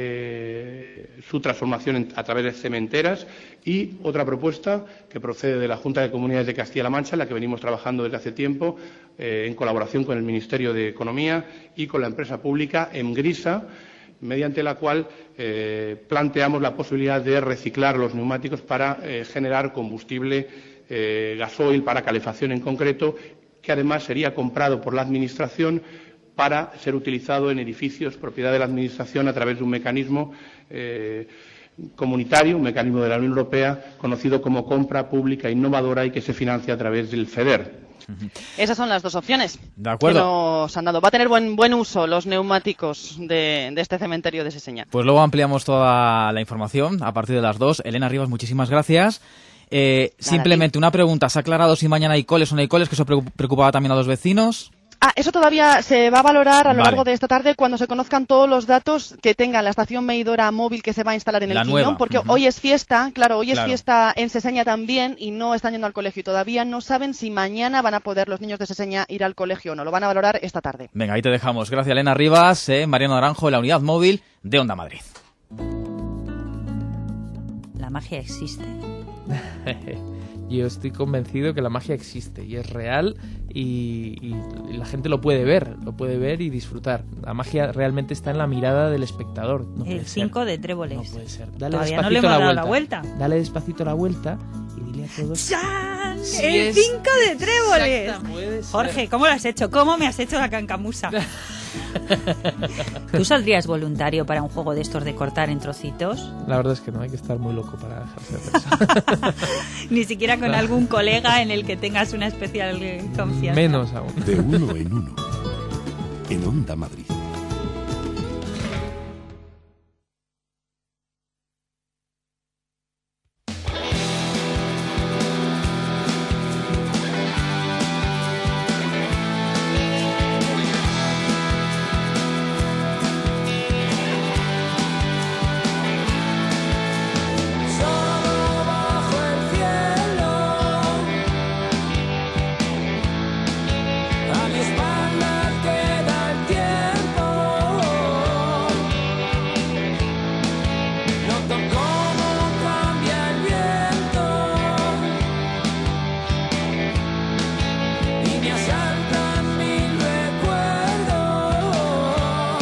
eh, su transformación en, a través de cementeras, y otra propuesta que procede de la Junta de Comunidades de Castilla-La Mancha, en la que venimos trabajando desde hace tiempo eh, en colaboración con el Ministerio de Economía y con la empresa pública Emgrisa, mediante la cual eh, planteamos la posibilidad de reciclar los neumáticos para eh, generar combustible eh, gasoil para calefacción en concreto, que además sería comprado por la Administración para ser utilizado en edificios propiedad de la Administración a través de un mecanismo eh, comunitario, un mecanismo de la Unión Europea conocido como compra pública innovadora y que se financia a través del FEDER. Esas son las dos opciones de acuerdo. que nos han dado. Va a tener buen buen uso los neumáticos de, de este cementerio de Seseña. Pues luego ampliamos toda la información a partir de las dos. Elena Rivas, muchísimas gracias. Eh, simplemente una pregunta, ¿se ha aclarado si mañana hay coles o no hay coles? Que eso preocupaba también a los vecinos. Ah, eso todavía se va a valorar a lo Vale. largo de esta tarde cuando se conozcan todos los datos que tenga la estación medidora móvil que se va a instalar en el La Quiñón, nueva. porque Ujú. hoy es fiesta, claro, hoy es Claro. fiesta en Seseña también y no están yendo al colegio y todavía no saben si mañana van a poder los niños de Seseña ir al colegio o no, lo van a valorar esta tarde. Venga, ahí te dejamos. Gracias, Elena Rivas, eh, Mariano Naranjo, la unidad móvil de Onda Madrid. La magia existe. Yo estoy convencido que la magia existe y es real y, y, y la gente lo puede ver, lo puede ver y disfrutar. La magia realmente está en la mirada del espectador. No El puede ser. cinco de tréboles. No puede ser. Dale Todavía no despacito le hemos la, dado vuelta. la vuelta. Dale despacito la vuelta y dile a todos. ¡Chan! Sí ¡El es. cinco de tréboles! Exacto, puede ser. Jorge, ¿cómo lo has hecho? ¿Cómo me has hecho la cancamusa? ¿Tú saldrías voluntario para un juego de estos de cortar en trocitos? La verdad es que no hay que estar muy loco para dejarse hacer eso. Ni siquiera con algún colega en el que tengas una especial eh, confianza. Menos aún. De uno en uno. En Onda Madrid. Solo bajo el cielo, a mi espalda queda el tiempo. Noto cómo cambia el viento y me asaltan mil recuerdos.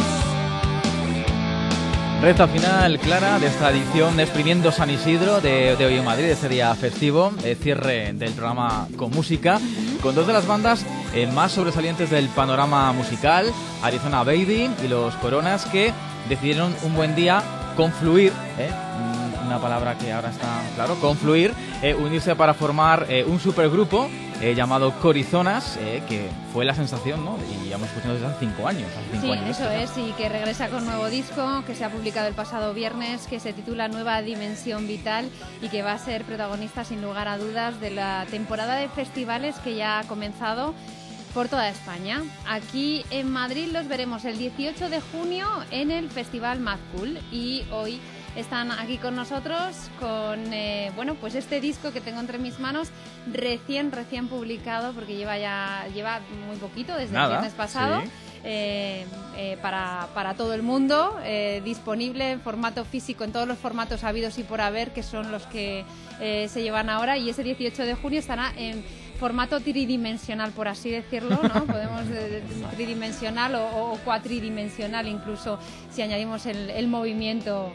Recta final, Clara, de esta edición de Exprimiendo San Isidro de, de hoy en Madrid, ese día festivo, eh, cierre del programa con música, con dos de las bandas eh, más sobresalientes del panorama musical, Arizona Baby y los Coronas, que decidieron un buen día confluir, eh, una palabra que ahora está claro, confluir, eh, unirse para formar eh, un supergrupo eh, llamado Corizonas, eh, que fue la sensación, ¿no? Y ya hemos escuchado desde hace cinco años. Hace cinco Sí, años eso esto, es, y que regresa con nuevo disco que se ha publicado el pasado viernes, que se titula Nueva Dimensión Vital y que va a ser protagonista sin lugar a dudas de la temporada de festivales que ya ha comenzado por toda España. Aquí en Madrid los veremos el dieciocho de junio en el Festival Mad Cool y hoy están aquí con nosotros con eh, bueno, pues este disco que tengo entre mis manos recién recién publicado porque lleva ya lleva muy poquito desde Nada, el viernes pasado. sí. Eh, eh, para, para todo el mundo, eh, disponible en formato físico, en todos los formatos habidos y por haber, que son los que eh, se llevan ahora, y ese dieciocho de junio estará en formato tridimensional, por así decirlo, ¿no? Podemos eh, tridimensional o, o cuatridimensional incluso si añadimos el, el movimiento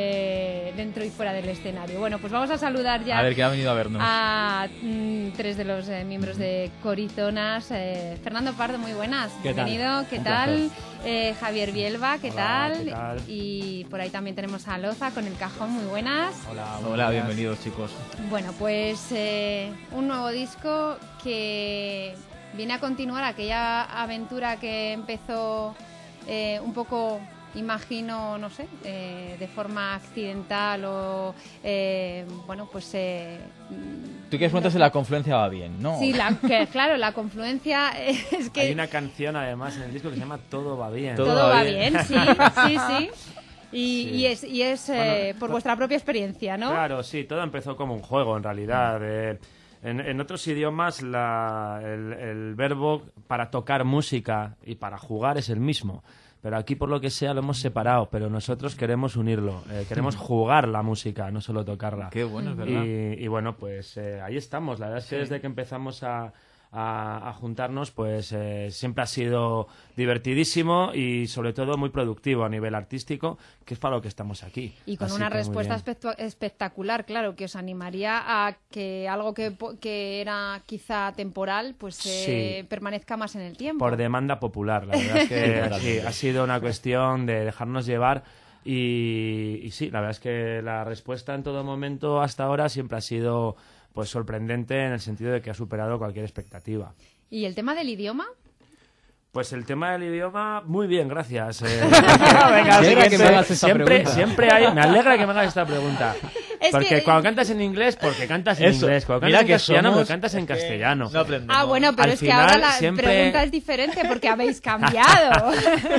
eh, dentro y fuera del escenario. Bueno, pues vamos a saludar ya A ver, ¿quién ha venido a vernos? a mm, tres de los eh, miembros de Corizonas. eh, Fernando Pardo, muy buenas. ¿Qué tal? Bienvenido, ¿qué Un tal? Eh, Javier Bielba, ¿qué, Hola, tal? ¿qué tal? Y por ahí también tenemos a Loza con el cajón, muy buenas. Hola, Hola, bienvenidos, chicos. Bueno, pues eh, un nuevo disco que viene a continuar aquella aventura que empezó eh, un poco, imagino, no sé, eh, de forma accidental o, eh, bueno, pues... Eh, Tú quieres preguntar si la confluencia va bien, ¿no? Sí, la, que, claro, la confluencia es que... Hay una canción además en el disco que se llama Todo va bien. Todo, Todo va bien, bien sí, sí, sí. Y, Sí. y es, y es eh, Bueno, por to- vuestra propia experiencia, ¿no? Claro, sí, todo empezó como un juego en realidad. Eh, en, en otros idiomas la, el, el verbo para tocar música y para jugar es el mismo. Pero aquí, por lo que sea, lo hemos separado. Pero nosotros queremos unirlo. Eh, queremos jugar la música, no solo tocarla. Qué bueno, es verdad. Y, y bueno, pues eh, ahí estamos. La verdad es que Sí. desde que empezamos a, a, a juntarnos, pues eh, siempre ha sido divertidísimo y sobre todo muy productivo a nivel artístico, que es para lo que estamos aquí. Y con Así una que muy respuesta bien. espectu- espectacular, claro, que os animaría a que algo que, po- que era quizá temporal, pues eh, Sí. permanezca más en el tiempo. Por demanda popular, la verdad es que sí, ha sido una cuestión de dejarnos llevar y, y sí, la verdad es que la respuesta en todo momento hasta ahora siempre ha sido pues sorprendente en el sentido de que ha superado cualquier expectativa. ¿Y el tema del idioma? Pues el tema del idioma, muy bien, gracias. Eh, Venga, siempre, alegra que me hagas esta siempre, pregunta. siempre hay, me alegra que me hagas esta pregunta. Es porque que- cuando cantas en inglés, porque cantas en Eso. inglés. Cuando Mira cantas en que castellano, somos- porque cantas en es que castellano. no aprendemos. Ah, bueno, pero Al es que final, ahora la siempre- pregunta es diferente porque habéis cambiado.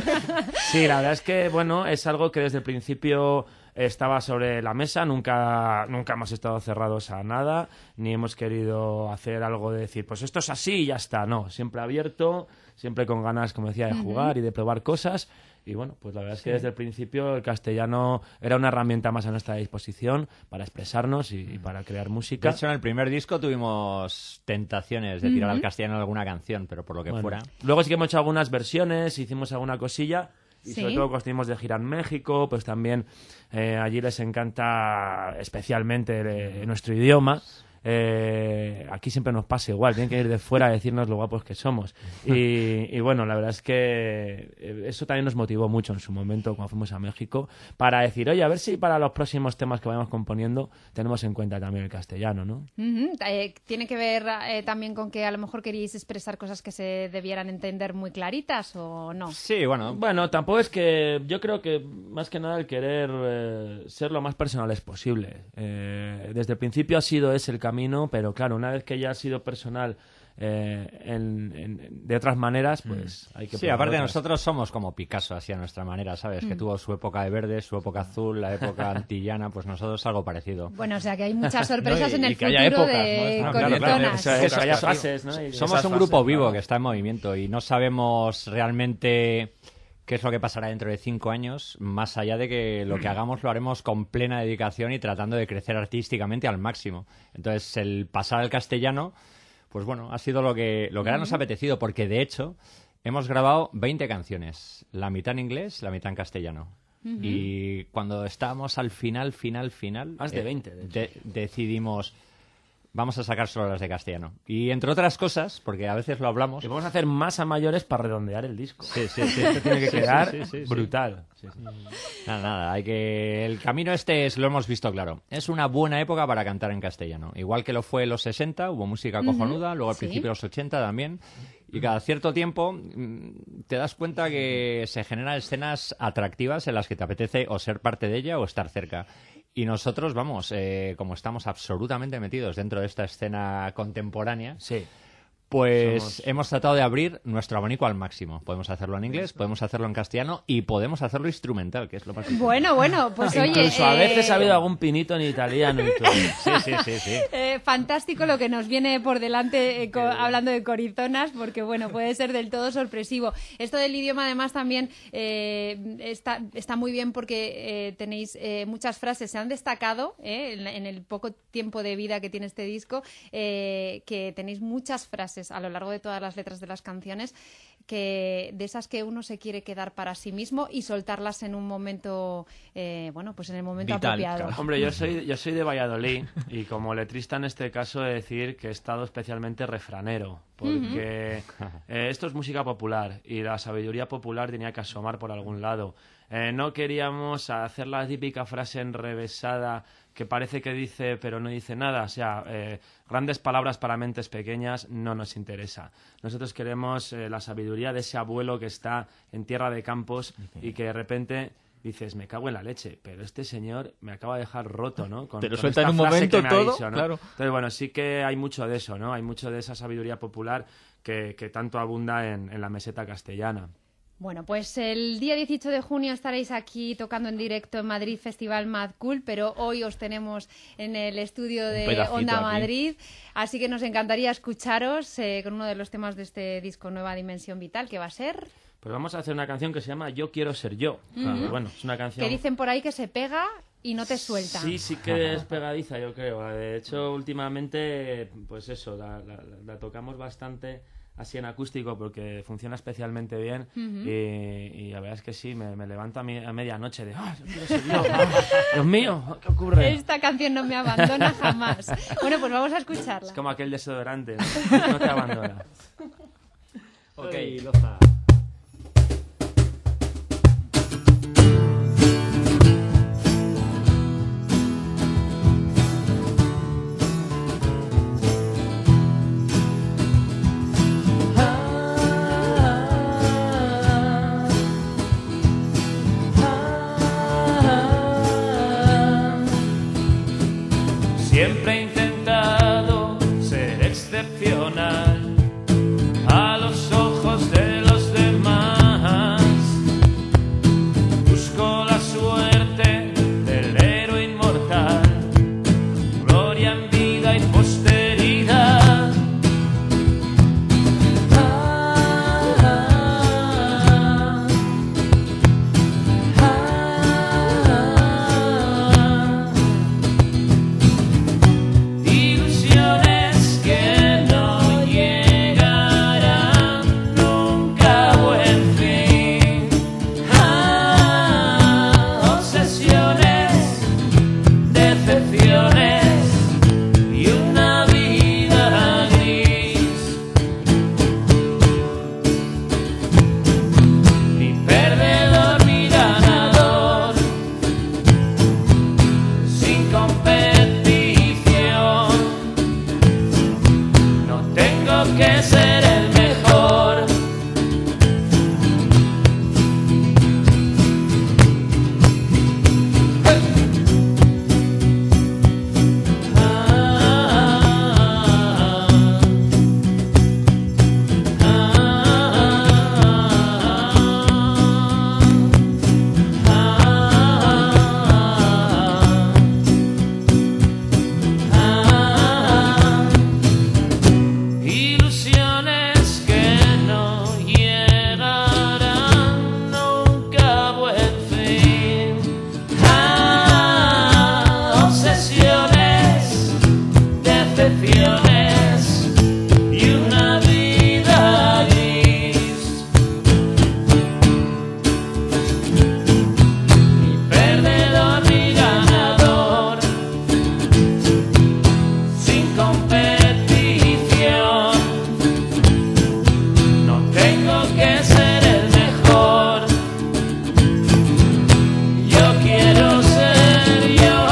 Sí, la verdad es que, bueno, es algo que desde el principio estaba sobre la mesa, nunca, nunca hemos estado cerrados a nada, ni hemos querido hacer algo de decir, pues esto es así y ya está, no, siempre abierto, siempre con ganas, como decía, de jugar y de probar cosas, y bueno, pues la verdad es que desde el principio el castellano era una herramienta más a nuestra disposición para expresarnos y, y para crear De música. hecho, en el primer disco tuvimos tentaciones de tirar Ujú. al castellano alguna canción, pero por lo que Bueno, fuera. Luego sí que hemos hecho algunas versiones, hicimos alguna cosilla. Y Sí. sobre todo cuando estuvimos de gira en México, pues también eh, allí les encanta especialmente eh, nuestro idioma. Eh, aquí siempre nos pasa igual, tienen que ir de fuera a decirnos lo guapos que somos. Y, y bueno, la verdad es que eh, eso también nos motivó mucho en su momento cuando fuimos a México para decir, oye, a ver si para los próximos temas que vayamos componiendo tenemos en cuenta también el castellano, ¿no? Ujú, eh, tiene que ver eh, también con que a lo mejor queríais expresar cosas que se debieran entender muy claritas o no. Sí, bueno. Bueno, tampoco es que yo creo que más que nada el querer eh, ser lo más personales posible. Eh, desde el principio ha sido ese el camino, pero claro, una vez que ya ha sido personal eh, en- en- de otras maneras, pues hay que Sí, probar aparte otras. nosotros somos como Picasso, así a nuestra manera, ¿sabes? Que Mm. tuvo su época de verde, su época azul, la época antillana, pues nosotros algo parecido. Bueno, o sea que hay muchas sorpresas No, y- en el y que haya futuro épocas, de ¿no? Claro, claro. Coritonas. O sea, Que eso- haya eso- fases, ¿no? Y Somos esas un grupo fases, vivo claro. que está en movimiento y no sabemos realmente qué es lo que pasará dentro de cinco años, más allá de que lo que hagamos lo haremos con plena dedicación y tratando de crecer artísticamente al máximo. Entonces, el pasar al castellano, pues bueno, ha sido lo que, lo que ahora nos ha apetecido, porque de hecho hemos grabado veinte canciones, la mitad en inglés, la mitad en castellano. Ujú. Y cuando estábamos al final, final, final... Más de veinte, de hecho. de- decidimos... Vamos a sacar solo las de castellano. Y entre otras cosas, porque a veces lo hablamos... Y vamos a hacer más a mayores para redondear el disco. Sí, sí, sí. Esto tiene que Sí, quedar sí, sí, sí, sí. brutal. Sí, sí. Nada, nada, hay que... El camino este es, lo hemos visto claro. Es una buena época para cantar en castellano. Igual que lo fue en los sesenta, hubo música Ujú, cojonuda, luego al sí. principio de los ochenta también. Y cada cierto tiempo mm, te das cuenta que se generan escenas atractivas en las que te apetece o ser parte de ella o estar cerca. Y nosotros, vamos, eh, como estamos absolutamente metidos dentro de esta escena contemporánea, sí. pues Somos- hemos tratado de abrir nuestro abanico al máximo. Podemos hacerlo en inglés, podemos hacerlo en castellano y podemos hacerlo instrumental, que es lo más importante. Bueno, bueno, pues oye... Incluso a veces eh, ha habido algún pinito en italiano y todo. Sí, sí, sí, sí. Eh, fantástico lo que nos viene por delante eh, co- hablando de Corizonas, porque bueno, puede ser del todo sorpresivo. Esto del idioma además también eh, está, está muy bien porque eh, tenéis eh, muchas frases, se han destacado eh, en, en el poco tiempo de vida que tiene este disco, eh, que tenéis muchas frases a lo largo de todas las letras de las canciones, que de esas que uno se quiere quedar para sí mismo y soltarlas en un momento, eh, bueno, pues en el momento apropiado. Hombre, yo soy, yo soy de Valladolid y como letrista en este caso he de decir que he estado especialmente refranero, porque eh, esto es música popular y la sabiduría popular tenía que asomar por algún lado. Eh, no queríamos hacer la típica frase enrevesada que parece que dice pero no dice nada, o sea, eh, grandes palabras para mentes pequeñas no nos interesa. Nosotros queremos eh, la sabiduría de ese abuelo que está en tierra de campos y que de repente dices, me cago en la leche, pero este señor me acaba de dejar roto, ¿no? Con, Te lo con suelta esta en un frase momento que me ha todo, dicho, ¿no? claro. Entonces, bueno, sí que hay mucho de eso, ¿no? Hay mucho de esa sabiduría popular que, que tanto abunda en, en la meseta castellana. Bueno, pues el día dieciocho de junio estaréis aquí tocando en directo en Madrid Festival Mad Cool, pero hoy os tenemos en el estudio de pedacito Onda aquí. Madrid, así que nos encantaría escucharos eh, con uno de los temas de este disco Nueva Dimensión Vital, que va a ser... Pues vamos a hacer una canción que se llama Yo quiero ser yo. Ujú. Y bueno, es una canción... Que dicen por ahí que se pega y no te suelta. Sí, sí que es pegadiza, yo creo. De hecho, últimamente, pues eso, la, la, la tocamos bastante así en acústico porque funciona especialmente bien. Uh-huh. y, y la verdad es que sí, me, me levanto a, mi, a medianoche de ¡ah, yo quiero ser yo! ¡Dios mío! ¿Qué ocurre? Esta canción no me abandona jamás. Bueno, pues vamos a escucharla. Es como aquel desodorante, no, no te abandona. Ok, Loza. Siempre he intentado ser excepcional a los ojos de los demás. Busco la suerte del héroe inmortal, gloria en vida y posteridad. Ah, ah, ah, ilusiones que no llegarán nunca a buen fin. Ah, obsesiones, decepciones y una vida gris. Ni perdedor ni ganador, sin competición. No tengo que ser el mejor. Ilusiones que no llegarán nunca a buen fin. Ah, obsesiones, decepciones y una vida gris. Ni perdedor ni ganador, sin competición. No tengo que ser el mejor. Yo quiero ser yo.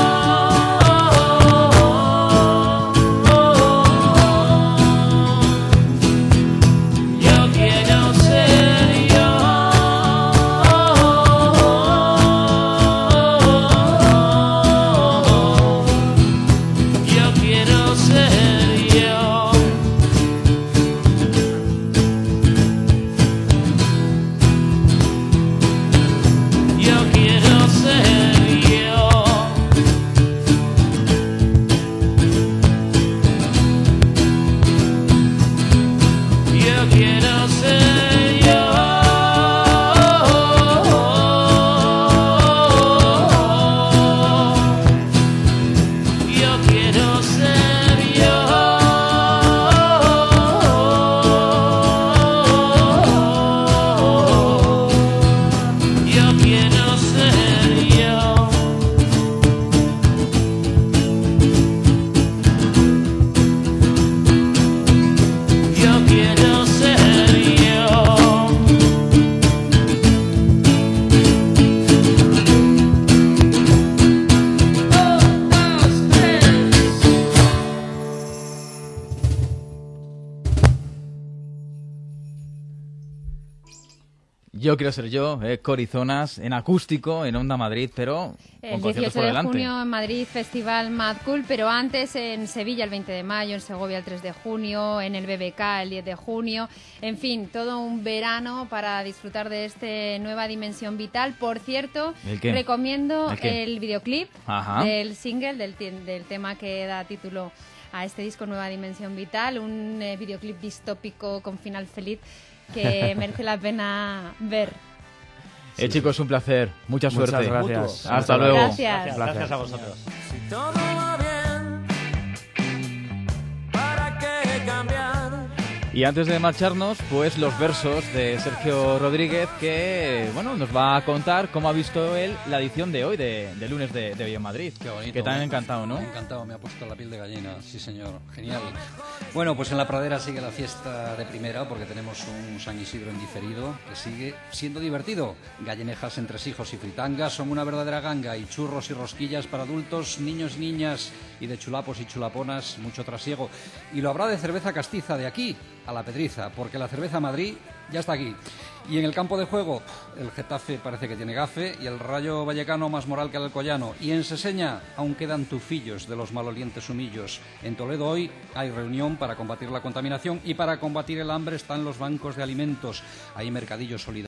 Yo quiero ser yo. Yo quiero ser yo. Yo quiero ser yo. Yo quiero ser yo. Yo quiero ser yo. Yo quiero ser yo. Yo quiero ser yo. Yo quiero ser yo, eh, Corizonas, en acústico, en Onda Madrid, pero El con conciertos dieciocho por de delante. junio en Madrid, Festival Mad Cool, pero antes en Sevilla el veinte de mayo, en Segovia el tres de junio, en el B B K el diez de junio. En fin, todo un verano para disfrutar de este Nueva Dimensión Vital. Por cierto, ¿El qué? recomiendo ¿El qué? el videoclip Ajá. del single, del, ti- del tema que da título a este disco Nueva Dimensión Vital, un eh, videoclip distópico con final feliz que merece la pena ver. Eh, chicos, un placer. Mucha Muchas suerte. gracias. Hasta Muchas luego. Gracias. Gracias a vosotros. Si todo va bien, ¿para qué cambiar? Y antes de marcharnos, pues los versos de Sergio Rodríguez, que bueno, nos va a contar cómo ha visto él la edición de hoy, de, de lunes de, de Hoy en Madrid. Qué bonito. Que te han me- encantado, ¿no? Me ha encantado, me ha puesto la piel de gallina, sí señor, genial. Bueno, pues en la pradera sigue la fiesta de primera, porque tenemos un San Isidro en diferido que sigue siendo divertido. Gallinejas, entresijos y fritangas son una verdadera ganga, y churros y rosquillas para adultos, niños y niñas, y de chulapos y chulaponas, mucho trasiego. Y lo habrá de cerveza castiza de aquí a la Pedriza, porque la cerveza Madrid ya está aquí. Y en el campo de juego, el Getafe parece que tiene gafe y el Rayo Vallecano más moral que el Alcoyano. Y en Seseña aún quedan tufillos de los malolientes humillos. En Toledo hoy hay reunión para combatir la contaminación y para combatir el hambre están los bancos de alimentos. Hay mercadillos solidarios.